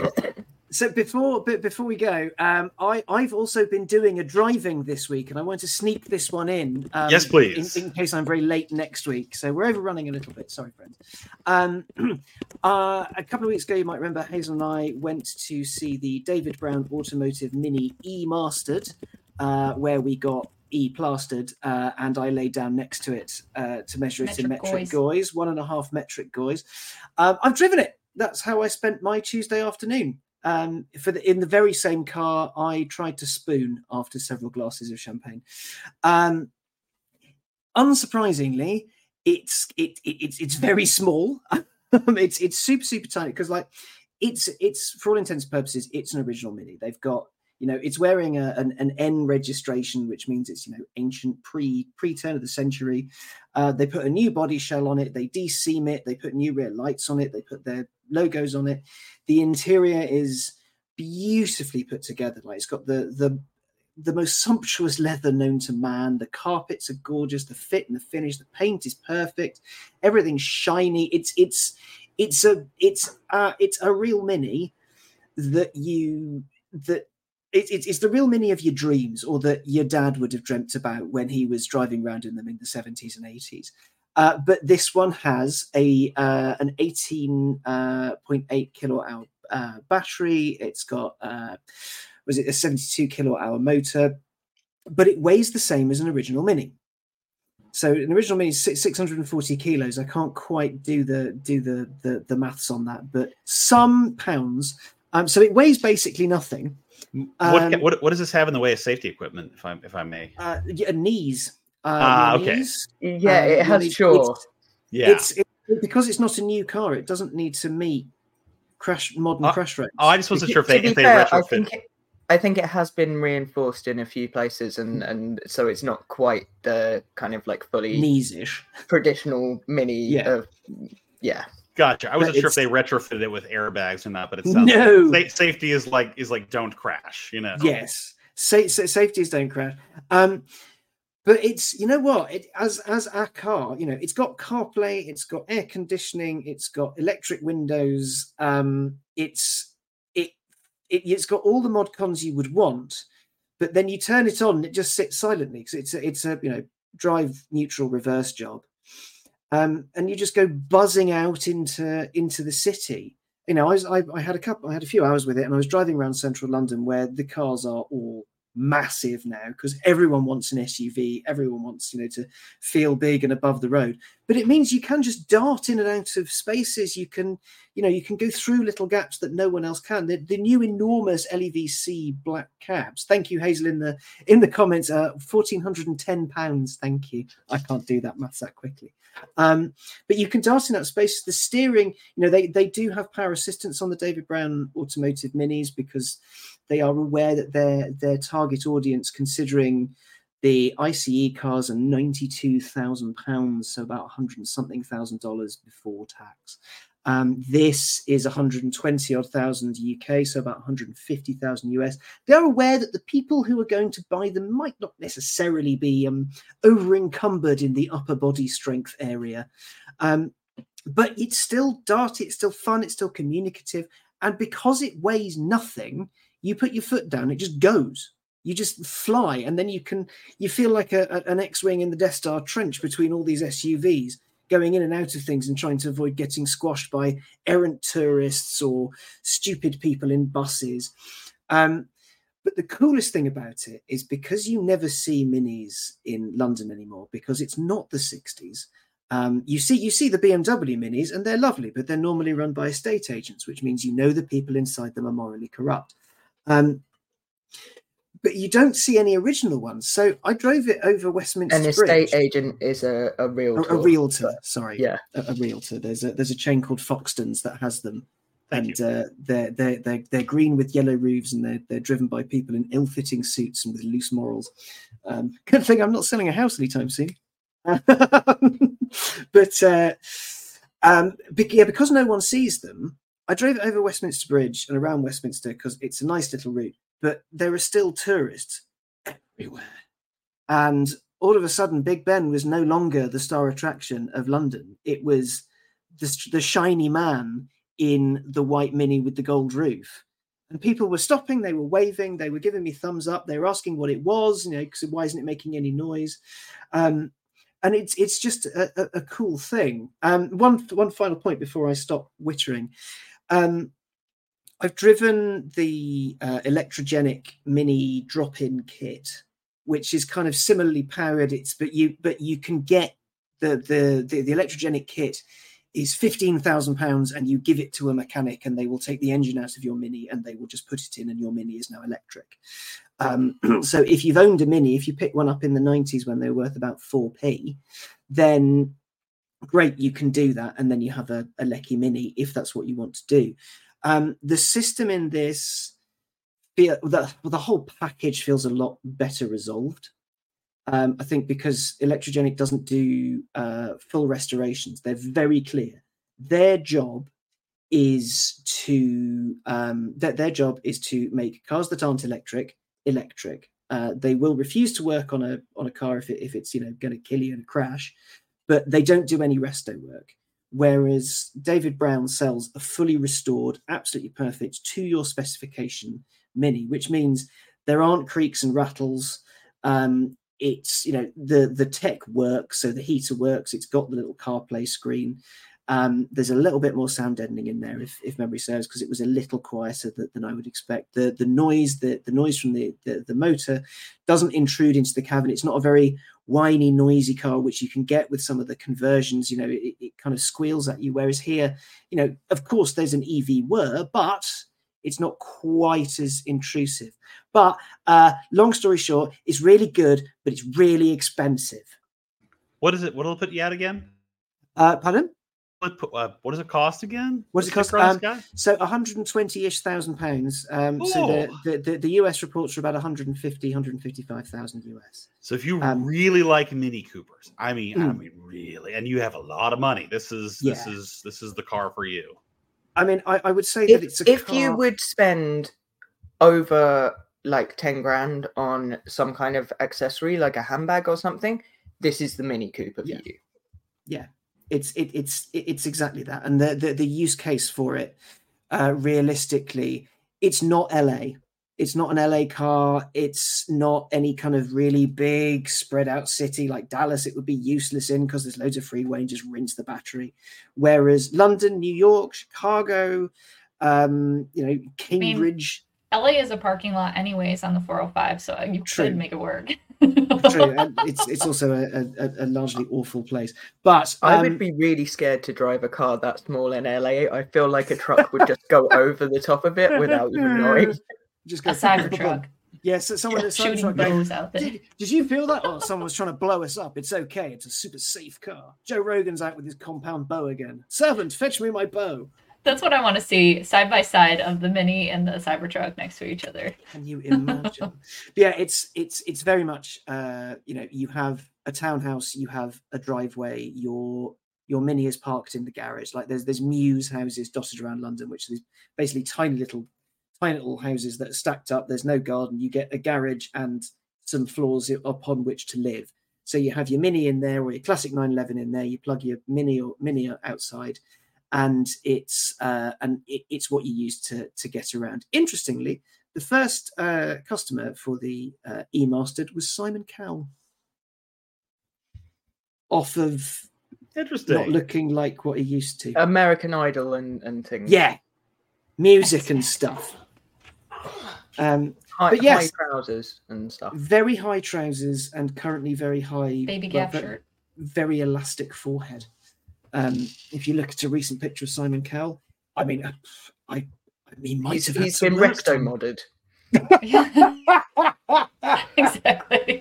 so before but before we go, um, I I've also been doing a driving this week, and I want to sneak this one in. Um, Yes, please. In, in case I'm very late next week, so we're overrunning a little bit. Sorry, friends. Um, uh, a couple of weeks ago, you might remember Hazel and I went to see the David Brown Automotive Mini E Mastered, uh, where we got E plastered, uh, and I laid down next to it uh, to measure it in Metric metric goys. goys, one and a half metric goys. Um, I've driven it. That's how I spent my Tuesday afternoon. Um, for the, in the very same car, I tried to spoon after several glasses of champagne. Um, unsurprisingly, it's it, it it's it's very small. it's it's super super tiny because like it's it's for all intents and purposes it's an original Mini. They've got, you know, it's wearing a, an, an N registration, which means it's, you know, ancient pre pre turn of the century. Uh, they put a new body shell on it. They de-seam it. They put new rear lights on it. They put their logos on it. The interior is beautifully put together. Like it's got the the the most sumptuous leather known to man. The carpets are gorgeous. The fit and the finish. The paint is perfect. Everything's shiny. It's it's it's a it's uh it's a real Mini that you that. It, it, it's the real Mini of your dreams, or that your dad would have dreamt about when he was driving around in them in the seventies and eighties. Uh, but this one has a uh, an eighteen point eight kilowatt hour uh, battery. It's got uh, was it a seventy-two kilowatt hour motor, but it weighs the same as an original Mini. So an original Mini is six hundred forty kilos. I can't quite do the do the the, the maths on that, but some pounds. Um, so it weighs basically nothing. What, Um, what what does this have in the way of safety equipment, if I if I may? Uh, yeah, knees. Uh, Ah, your okay. knees. Yeah, Um, it your has knees- sure. It's, Yeah. it's it, because it's not a new car. It doesn't need to meet crash modern Uh, crash rates. Oh, I just wasn't sure if they To be if they fair, I retrofit. think it, I think it has been reinforced in a few places, and and so it's not quite the kind of like fully Knees-ish. traditional Mini. Yeah. Of, yeah. Gotcha. I wasn't But sure if it's- they retrofitted it with airbags or not, but it sounds No. like sa- safety is like is like don't crash. You know. Yes, Sa- sa- safeties don't crash. Um, but it's, you know what, it as as a car, you know, it's got CarPlay, it's got air conditioning, it's got electric windows. Um, it's it, it it's got all the mod cons you would want, but then you turn it on, and it just sits silently because it's a, it's a you know drive neutral reverse job. Um, and you just go buzzing out into into the city. You know, I, was, I I had a couple, I had a few hours with it, and I was driving around central London, where the cars are all massive now because everyone wants an S U V. Everyone wants, you know, to feel big and above the road. But it means you can just dart in and out of spaces. You can, you know, you can go through little gaps that no one else can. The, the new enormous L E V C black cabs. Thank you, Hazel, in the in the comments. Uh, fourteen hundred and ten pounds. Thank you. I can't do that maths that quickly. Um, but you can dart in that space. The steering, you know, they they do have power assistance on the David Brown Automotive Minis because they are aware that their their target audience, considering the I C E cars, are ninety-two thousand pounds, so about one hundred and something thousand dollars before tax. Um, this is one hundred and twenty odd thousand U K, so about one hundred and fifty thousand U S. They're aware that the people who are going to buy them might not necessarily be um, over encumbered in the upper body strength area. Um, but it's still darty, it's still fun, it's still communicative. And because it weighs nothing, you put your foot down, it just goes. You just fly, and then you can, you feel like a, a, an X-Wing in the Death Star trench between all these S U Vs, going in and out of things and trying to avoid getting squashed by errant tourists or stupid people in buses. Um, but the coolest thing about it is because you never see Minis in London anymore, because it's not the sixties. Um, you see, you see the B M W Minis, and they're lovely, but they're normally run by estate agents, which means you know the people inside them are morally corrupt. Um, but you don't see any original ones. So I drove it over Westminster An estate Bridge. agent is a, a realtor. A, a realtor, sorry. Yeah. A, a realtor. There's a there's a chain called Foxtons that has them. Thank and uh, they're, they're, they're, they're green with yellow roofs, and they're, they're driven by people in ill-fitting suits and with loose morals. Um, good thing I'm not selling a house anytime soon. but uh, um, be- yeah, because no one sees them, I drove it over Westminster Bridge and around Westminster because it's a nice little route, but there are still tourists everywhere. And all of a sudden, Big Ben was no longer the star attraction of London. It was the, the shiny man in the white Mini with the gold roof. And people were stopping, they were waving, they were giving me thumbs up, they were asking what it was, you know, because why isn't it making any noise? Um, and it's it's just a, a, a cool thing. Um, one one final point before I stop wittering. Um, I've driven the uh, electrogenic Mini drop-in kit, which is kind of similarly powered. It's but you but you can get the the the, the electrogenic kit is fifteen thousand pounds, and you give it to a mechanic and they will take the engine out of your Mini and they will just put it in, and your Mini is now electric. Um, so if you've owned a Mini, if you picked one up in the nineties when they were worth about four p, then great, you can do that. And then you have a, a Lecky Mini if that's what you want to do. Um, the system in this, the, the whole package feels a lot better resolved. Um, I think because Electrogenic doesn't do uh, full restorations. They're very clear. Their job is to um, that their job is to make cars that aren't electric electric. Uh, they will refuse to work on a on a car if it, if it's you know going to kill you in a crash, but they don't do any resto work. Whereas David Brown sells a fully restored, absolutely perfect to your specification Mini, which means there aren't creaks and rattles. Um, It's, you know, the, the tech works. So the heater works. It's got the little CarPlay screen. Um, there's a little bit more sound deadening in there, if, if memory serves, because it was a little quieter than, than I would expect. The the noise, the, the noise from the, the, the motor doesn't intrude into the cabin. It's not a very whiny, noisy car, which you can get with some of the conversions. You know, it, it kind of squeals at you. Whereas here, you know, of course, there's an E V whir, but it's not quite as intrusive. But uh, long story short, it's really good, but it's really expensive. What is it? What'll it put you at again? Uh, pardon? What, put, uh, what does it cost again? What does it cost? Um, so one hundred twenty-ish thousand pounds. Um, so the, the, the, the U S reports are about one hundred fifty, one hundred fifty-five thousand U S. So if you um, really like Mini Coopers, I mean, mm. I mean, really, and you have a lot of money, this is yeah. this is this is the car for you. I mean, I, I would say if, that it's a if car... you would spend over like ten grand on some kind of accessory, like a handbag or something, this is the Mini Cooper for yeah. you. Yeah, it's it, it's it's exactly that, and the the, the use case for it, uh, realistically, it's not L A. It's not an L A car. It's not any kind of really big spread out city like Dallas. It would be useless in because there's loads of freeway and just rinse the battery. Whereas London, New York, Chicago, um, you know, Cambridge. I mean, L A is a parking lot anyways on the four oh five, so you True. could make it work. True. And it's it's also a, a, a largely awful place. But um, I would be really scared to drive a car that small in L A. I feel like a truck would just go over the top of it without even knowing. Just go a Cybertruck. Yes, yeah, so someone yeah, shooting bows out there. Did, did you feel that? Oh, someone was trying to blow us up. It's okay. It's a super safe car. Joe Rogan's out with his compound bow again. Servant, fetch me my bow. That's what I want to see, side by side of the Mini and the Cybertruck next to each other. Can you imagine? Yeah, it's it's it's very much. Uh, you know, you have a townhouse, you have a driveway. Your your Mini is parked in the garage. Like there's there's Muse houses dotted around London, which is basically tiny little. tiny little houses that are stacked up. There's no garden. You get a garage and some floors upon which to live. So you have your Mini in there or your classic nine eleven in there. You plug your Mini or Mini outside, and it's uh, and it, it's what you use to to get around. Interestingly, the first uh, customer for the uh, E-Mastered was Simon Cowell, off of Interesting, not looking like what he used to. American Idol and and things. Yeah, music and stuff. Um, high, but yes, high trousers and stuff. Very high trousers and currently very high baby gaff well, shirt. Very elastic forehead. Um, if you look at a recent picture of Simon Cowell, I mean, I, I he might he's, have had he's some been work resto done. modded. Exactly.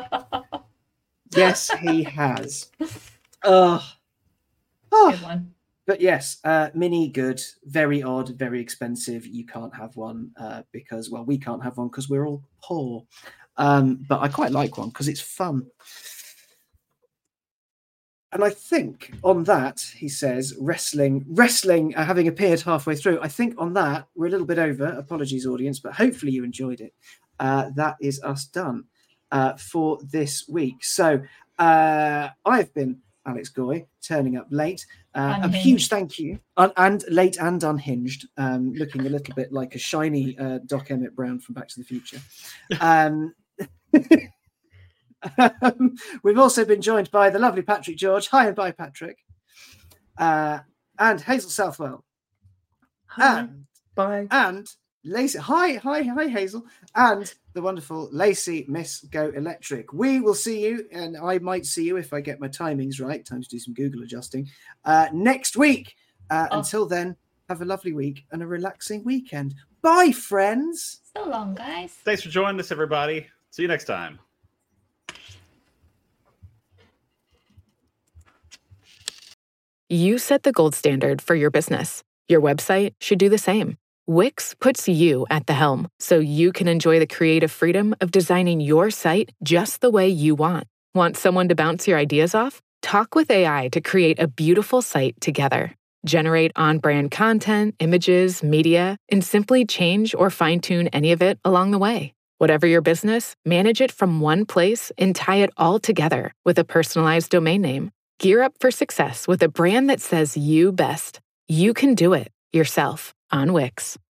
Yes, he has. Uh, oh. Good one. But yes, uh, Mini, good, very odd, very expensive. You can't have one uh, because, well, we can't have one because we're all poor. Um, but I quite like one because it's fun. And I think on that, he says, wrestling, wrestling, uh, having appeared halfway through, I think on that, we're a little bit over. Apologies, audience, but hopefully you enjoyed it. Uh, that is us done uh, for this week. So uh, I've been Alex Goy, turning up late. Uh, a huge thank you. Un- and late and unhinged, um, looking a little bit like a shiny uh, Doc Emmett Brown from Back to the Future. Um, um, we've also been joined by the lovely Patrick George. Hi and bye, Patrick. Uh, and Hazel Southwell. Hi. And, Bye. And Lacey. Hi, hi, hi, Hazel. And the wonderful Lacey Miss Go Electric. We will see you, and I might see you if I get my timings right. Time to do some Google adjusting. Uh, next week. Uh, Oh. Until then, have a lovely week and a relaxing weekend. Bye, friends. So long, guys. Thanks for joining us, everybody. See you next time. You set the gold standard for your business. Your website should do the same. Wix puts you at the helm so you can enjoy the creative freedom of designing your site just the way you want. Want someone to bounce your ideas off? Talk with A I to create a beautiful site together. Generate on-brand content, images, media, and simply change or fine-tune any of it along the way. Whatever your business, manage it from one place and tie it all together with a personalized domain name. Gear up for success with a brand that says you best. You can do it yourself on Wix.